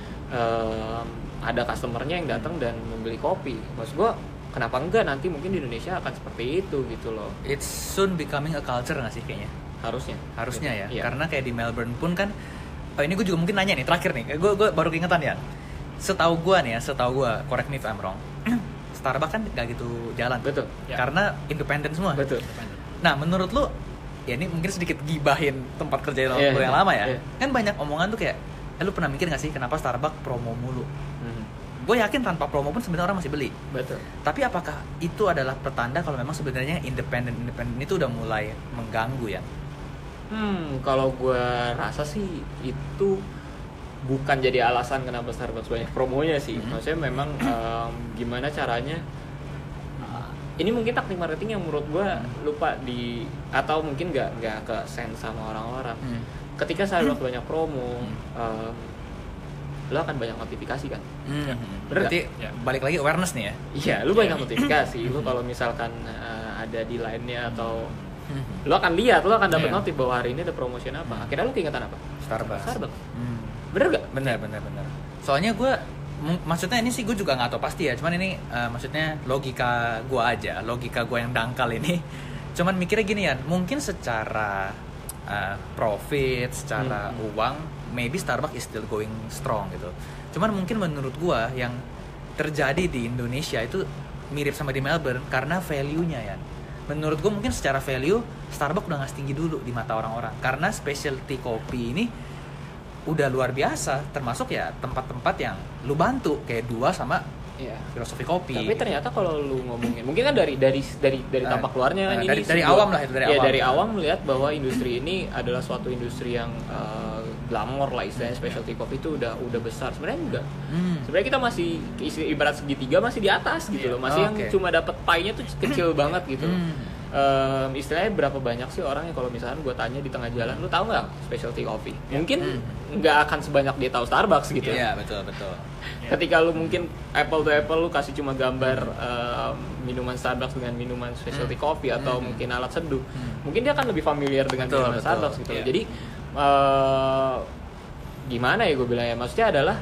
um, ada customernya yang datang dan membeli kopi. Maksud gue kenapa enggak nanti mungkin di Indonesia akan seperti itu gitu loh. It's soon becoming a culture nggak sih kayaknya? Harusnya. Harusnya ya, Iya. karena kayak di Melbourne pun kan, oh ini gue juga mungkin nanya nih terakhir nih, gue gue baru keingetan ya. Setahu gue nih ya, setahu gue, correct me if I'm wrong, Starbucks kan gak gitu jalan, Betul. Ya. karena independen semua. Betul. Nah menurut lu, ya ini mungkin sedikit gibahin tempat kerja lo Iya, lo yang iya, lama ya, iya. kan banyak omongan tuh kayak, eh, lu pernah mikir gak sih kenapa Starbucks promo mulu? Hmm. Gue yakin tanpa promo pun sebenarnya orang masih beli. Betul. Tapi apakah itu adalah pertanda kalau memang sebenarnya independen independen itu udah mulai mengganggu ya? Hmm, kalau gue rasa sih itu bukan jadi alasan kenapa Starbucks banyak promonya sih. Hmm. Maksudnya memang em, gimana caranya ini mungkin taktik marketing yang menurut gue lupa di atau mungkin nggak nggak ke sense sama orang-orang. Hmm. Ketika Starbucks hmm. banyak promo, hmm. um, lo akan banyak notifikasi kan. Hmm. Berarti ya. Balik lagi awareness nih ya. Iya, lo banyak notifikasi. Lo kalau misalkan uh, ada di line-nya atau hmm. lo akan lihat, lo akan dapat yeah. notif bahwa hari ini ada promotion apa. Akhirnya lo keingetan apa? Starbucks. Starbucks. Hmm. Bener gak? Bener, bener, bener. Soalnya gue M- maksudnya ini sih gue juga nggak tahu pasti ya, cuman ini uh, maksudnya logika gue aja, logika gue yang dangkal ini. Cuman mikirnya gini ya, mungkin secara uh, profit, secara hmm. uang, maybe Starbucks is still going strong gitu. Cuman mungkin menurut gue yang terjadi di Indonesia itu mirip sama di Melbourne karena value-nya ya. Menurut gue mungkin secara value Starbucks udah nggak setinggi dulu di mata orang-orang karena specialty kopi ini udah luar biasa, termasuk ya tempat-tempat yang lu bantu kayak dua sama ya. Filosofi kopi. Tapi ternyata kalau lu ngomongin, mungkin kan dari dari dari dari tampak luarnya kan uh, dari, ini dari sebuah, awam lah itu dari ya, awam. dari awam melihat bahwa industri ini adalah suatu industri yang uh, glamor lah istilahnya, specialty kopi itu udah udah besar. Sebenarnya enggak. Hmm. Sebenarnya kita masih ibarat segitiga masih di atas gitu yeah. loh. Masih oh, yang okay. cuma dapat pie-nya tuh kecil banget gitu. Hmm. Um, istilahnya berapa banyak sih orang yang kalau misalkan gue tanya di tengah jalan, lu tahu nggak specialty coffee? Mungkin nggak hmm. akan sebanyak dia tahu Starbucks gitu. Iya betul betul. Ketika lu mungkin apple to apple lu kasih cuma gambar um, minuman Starbucks dengan minuman specialty hmm. coffee atau hmm. mungkin alat seduh, hmm. mungkin dia akan lebih familiar dengan betul, minuman betul. Starbucks gitu. Yeah. Jadi uh, gimana ya gue bilang ya, maksudnya adalah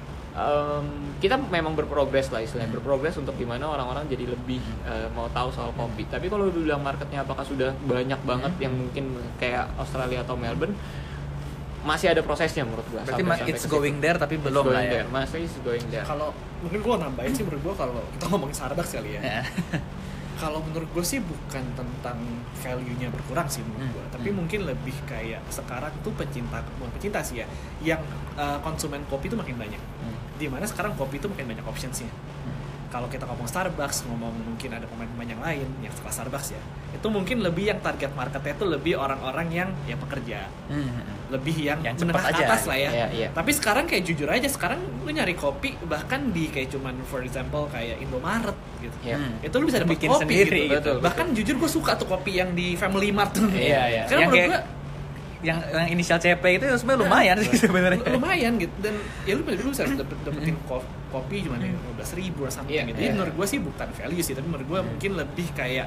Um, kita memang berprogres lah istilahnya, berprogres untuk gimana orang-orang jadi lebih uh, mau tahu soal kopi. Tapi kalau lu bilang marketnya apakah sudah banyak banget yang mungkin kayak Australia atau Melbourne, masih ada prosesnya menurut gua. Berarti sampai, it's sampai going there tapi belum lah ya. There. Masih is going there. Kalau mungkin gua nambahin sih, menurut gua kalau kita ngomongin Starbucks kali ya. Kalau menurut gue sih bukan tentang value-nya berkurang sih menurut gue, hmm. tapi hmm. mungkin lebih kayak sekarang tuh pecinta, bukan pecinta sih ya, yang uh, konsumen kopi tuh makin banyak. Hmm. Dimana sekarang kopi tuh makin banyak optionsnya. Hmm. Kalau kita ngomong Starbucks, ngomong mungkin ada pemain-pemain yang lain yang setelah Starbucks ya, itu mungkin lebih yang target marketnya itu lebih orang-orang yang ya pekerja, hmm. lebih yang, yang menengah ke atas lah ya. Yeah, yeah. Tapi sekarang kayak jujur aja, sekarang lu nyari kopi bahkan di kayak cuman for example kayak Indomaret gitu, yeah. itu lu bisa dapat kopi sendiri, gitu. Betul, bahkan betul. Jujur gue suka tuh kopi yang di Family Mart tuh. Iya iya. Karena menurut gue yang yang inisial C P itu sebenarnya lumayan sih sebenarnya. Lumayan gitu, dan ya lu lu bisa dapet, dapetin kopi cuma lima belas ribu atau something yeah, gitu. Jadi yeah. menurut gue sih bukan value sih, tapi menurut gue hmm. mungkin lebih kayak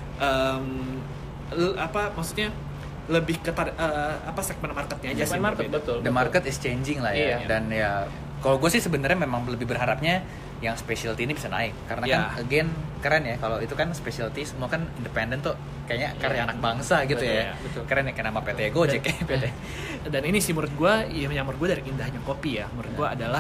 um, apa maksudnya lebih ke uh, apa segmen marketnya aja sih. Market, betul, The betul. market is changing lah ya. Yeah. Dan ya kalau gue sih sebenarnya memang lebih berharapnya yang specialty ini bisa naik karena yeah. kan again keren ya kalau itu kan specialty semua kan independen tuh kayaknya karya yeah. anak bangsa gitu betul, ya betul. Keren ya kayak nama P T Gojek ya P T. Dan ini sih menurut gue yang menurut gue dari indahnya kopi ya menurut yeah. gue adalah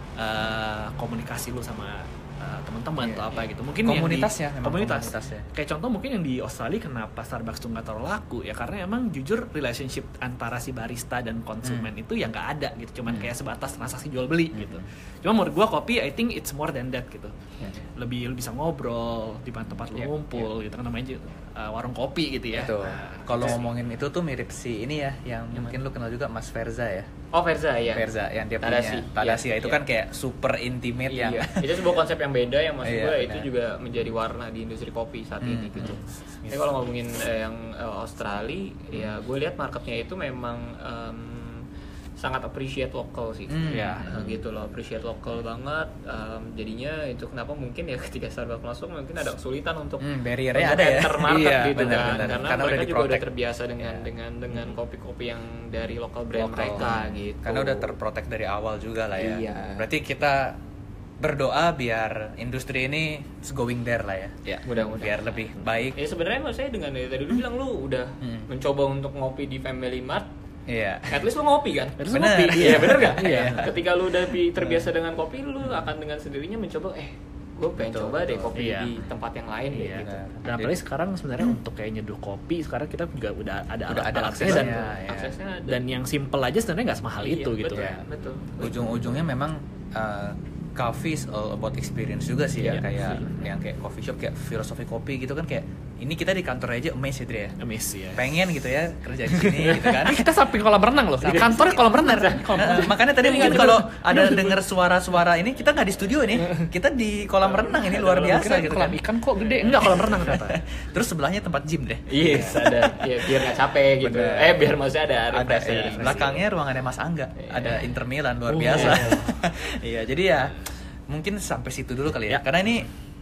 uh, komunikasi lu sama uh, teman-teman yeah, atau apa yeah. gitu mungkin komunitasnya yang di, komunitas komunitasnya. Kayak contoh mungkin yang di Australia kenapa Starbucks tuh nggak terlalu laku ya karena emang jujur relationship antara si barista dan konsumen hmm. itu yang nggak ada gitu cuman hmm. kayak sebatas transaksi jual beli hmm. gitu. Cuma menurut gua kopi I think it's more than that gitu. Yeah. Lebih lu bisa ngobrol di tempat lu yeah. ngumpul yeah. gitu kan namanya uh, warung kopi gitu ya. Nah, kalau ngomongin itu tuh mirip si ini ya yang yeah. mungkin lu kenal juga Mas Verza ya. Oh Verza ya. Verza yang dia Tadasi. punya Tadasi ya, itu yeah. kan kayak super intimate yeah. yang itu sebuah konsep yang beda yang maksud gue yeah, itu juga menjadi warna di industri kopi saat hmm, ini gitu. Hmm. Tapi kalau ngomongin eh, yang uh, Australia hmm. ya gue lihat marketnya itu memang um, sangat appreciate lokal sih, mm. ya gitu loh, appreciate lokal banget. Um, jadinya itu kenapa mungkin ya ketika Starbucks masuk mungkin ada kesulitan untuk mm, barriernya ada ya, enter market iya, gitu bener, kan, bener. karena, karena mereka juga udah terbiasa dengan yeah. dengan dengan kopi-kopi yang dari lokal brand local. mereka gitu. Karena udah terprotek dari awal juga lah ya. Iya. Berarti kita berdoa biar industri ini going there lah ya. Ya, mudah-mudahan biar lebih baik. Ya sebenarnya saya dengan tadi lu bilang lu udah hmm. mencoba untuk ngopi di Family Mart. Iya. At least lu ngopi kan? At least bener. Ngopi. Iya, bener gak? Iya. Ketika lu udah terbiasa dengan kopi, lu akan dengan sendirinya mencoba eh gue pengen betul, coba betul. deh kopi iya. di tempat yang lain iya. deh gitu. Dan apalagi sekarang sebenarnya hmm. untuk kayak nyeduh kopi sekarang kita juga udah ada udah alat ada aksesnya dan, ya. aksesnya ada. Dan yang simple aja sebenarnya nggak semahal iya, itu betul, gitu. Ya. Betul. Ujung-ujungnya memang uh, coffee is all about experience juga sih yeah, ya kayak sih. Yang kayak coffee shop kayak filosofi kopi gitu kan kayak ini kita di kantor aja amazed ya Dre ya. Amazed ya. Pengen gitu ya kerja di sini gitu kan. Kita samping kolam renang loh. Di kantornya kolam renang. Nah, makanya tadi mungkin kalau ada dengar suara-suara ini kita nggak di studio ini, kita di kolam renang ini luar biasa gitu kan. Kolam ikan kok gede, enggak kolam renang ternyata. Terus sebelahnya tempat gym deh. Yes, ada. Ya, biar nggak capek gitu. Bener. Eh biar maksudnya ada Ada refreshing. eh, belakangnya ruangannya Mas Angga, Iya. ada Inter Milan luar Oh. biasa. Iya, jadi ya mungkin sampai situ dulu kali ya. Karena ini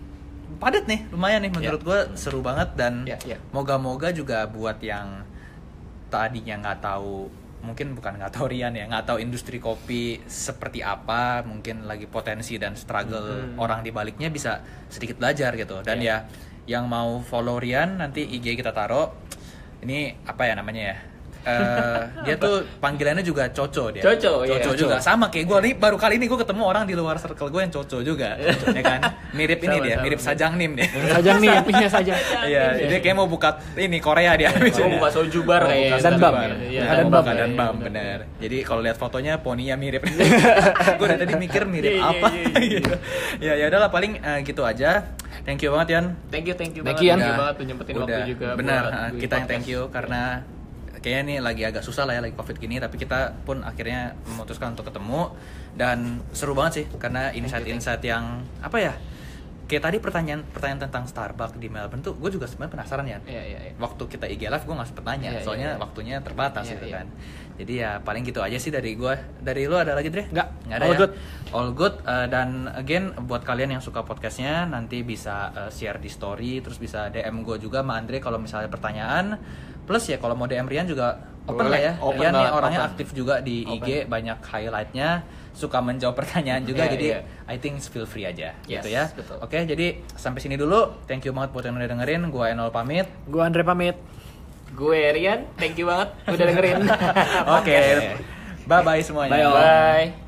padat nih, lumayan nih menurut gue seru banget dan Ya, ya. moga-moga juga buat yang tadinya nggak tahu, mungkin bukan nggak tahu Rian ya, nggak tahu industri kopi seperti apa, mungkin lagi potensi dan struggle Hmm. orang di baliknya bisa sedikit belajar gitu. Dan Ya. ya yang mau follow Rian nanti I G kita taruh. Ini apa ya namanya ya? Eh, dia tuh panggilannya juga Coco dia. Coco, iya. Coco juga. Sama kayak gue nih, baru kali ini gue ketemu orang di luar circle gue yang Coco juga. Ya kan? Mirip ini Sama, dia, sama. mirip Sajang Nim dia. Sajang nih, punya Sajang. Iya, dia kayak mau buka ini Korea dia. Mau buka soju bar Mau kayak buka Dan soju Bam. bar. Iya, Iya, dan mau Bam. buka dan Iya, Bam, bener. bener. Jadi kalau lihat fotonya poninya mirip. Gue dari tadi mikir mirip Iya, iya, apa. iya, iya. Gitu. Ya ya udahlah paling eh, gitu aja. Thank you banget Yan. Thank you, thank you Thank banget. you, Yan. Thank you Udah- banget tuh nyempetin waktu udah, juga. benar, buat uh, bikin kita yang thank podcast. you karena kayaknya nih lagi agak susah lah ya, lagi covid gini, tapi kita pun akhirnya memutuskan untuk ketemu dan seru banget sih karena insight-insight yang apa ya, kayak tadi pertanyaan pertanyaan tentang Starbucks di Melbourne tuh gue juga sebenarnya penasaran ya. Iya, iya, iya. Waktu kita I G live gue nggak sempet nanya, Iya, soalnya iya, iya. waktunya terbatas Iya, gitu iya. kan. Jadi ya paling gitu aja sih dari gue. Dari lu ada lagi Dre? Nggak. Nggak ada All ya? good. All good. Uh, dan again buat kalian yang suka podcastnya nanti bisa uh, share di story, terus bisa D M gue juga sama Andre kalau misalnya pertanyaan. Plus ya kalau mau D M Rian juga open Boleh. lah ya. Open Rian nih banget, orangnya open. aktif juga di I G, Open. banyak highlightnya, suka menjawab pertanyaan juga. Iya, Jadi iya. I think feel free aja Yes, gitu ya. betul. Oke, jadi sampai sini dulu. Thank you banget buat yang udah dengerin. Gua Enol pamit. Gua Andre pamit. Gue Rian, thank you banget udah dengerin. Oke. Bye bye semuanya. Bye, all. Bye.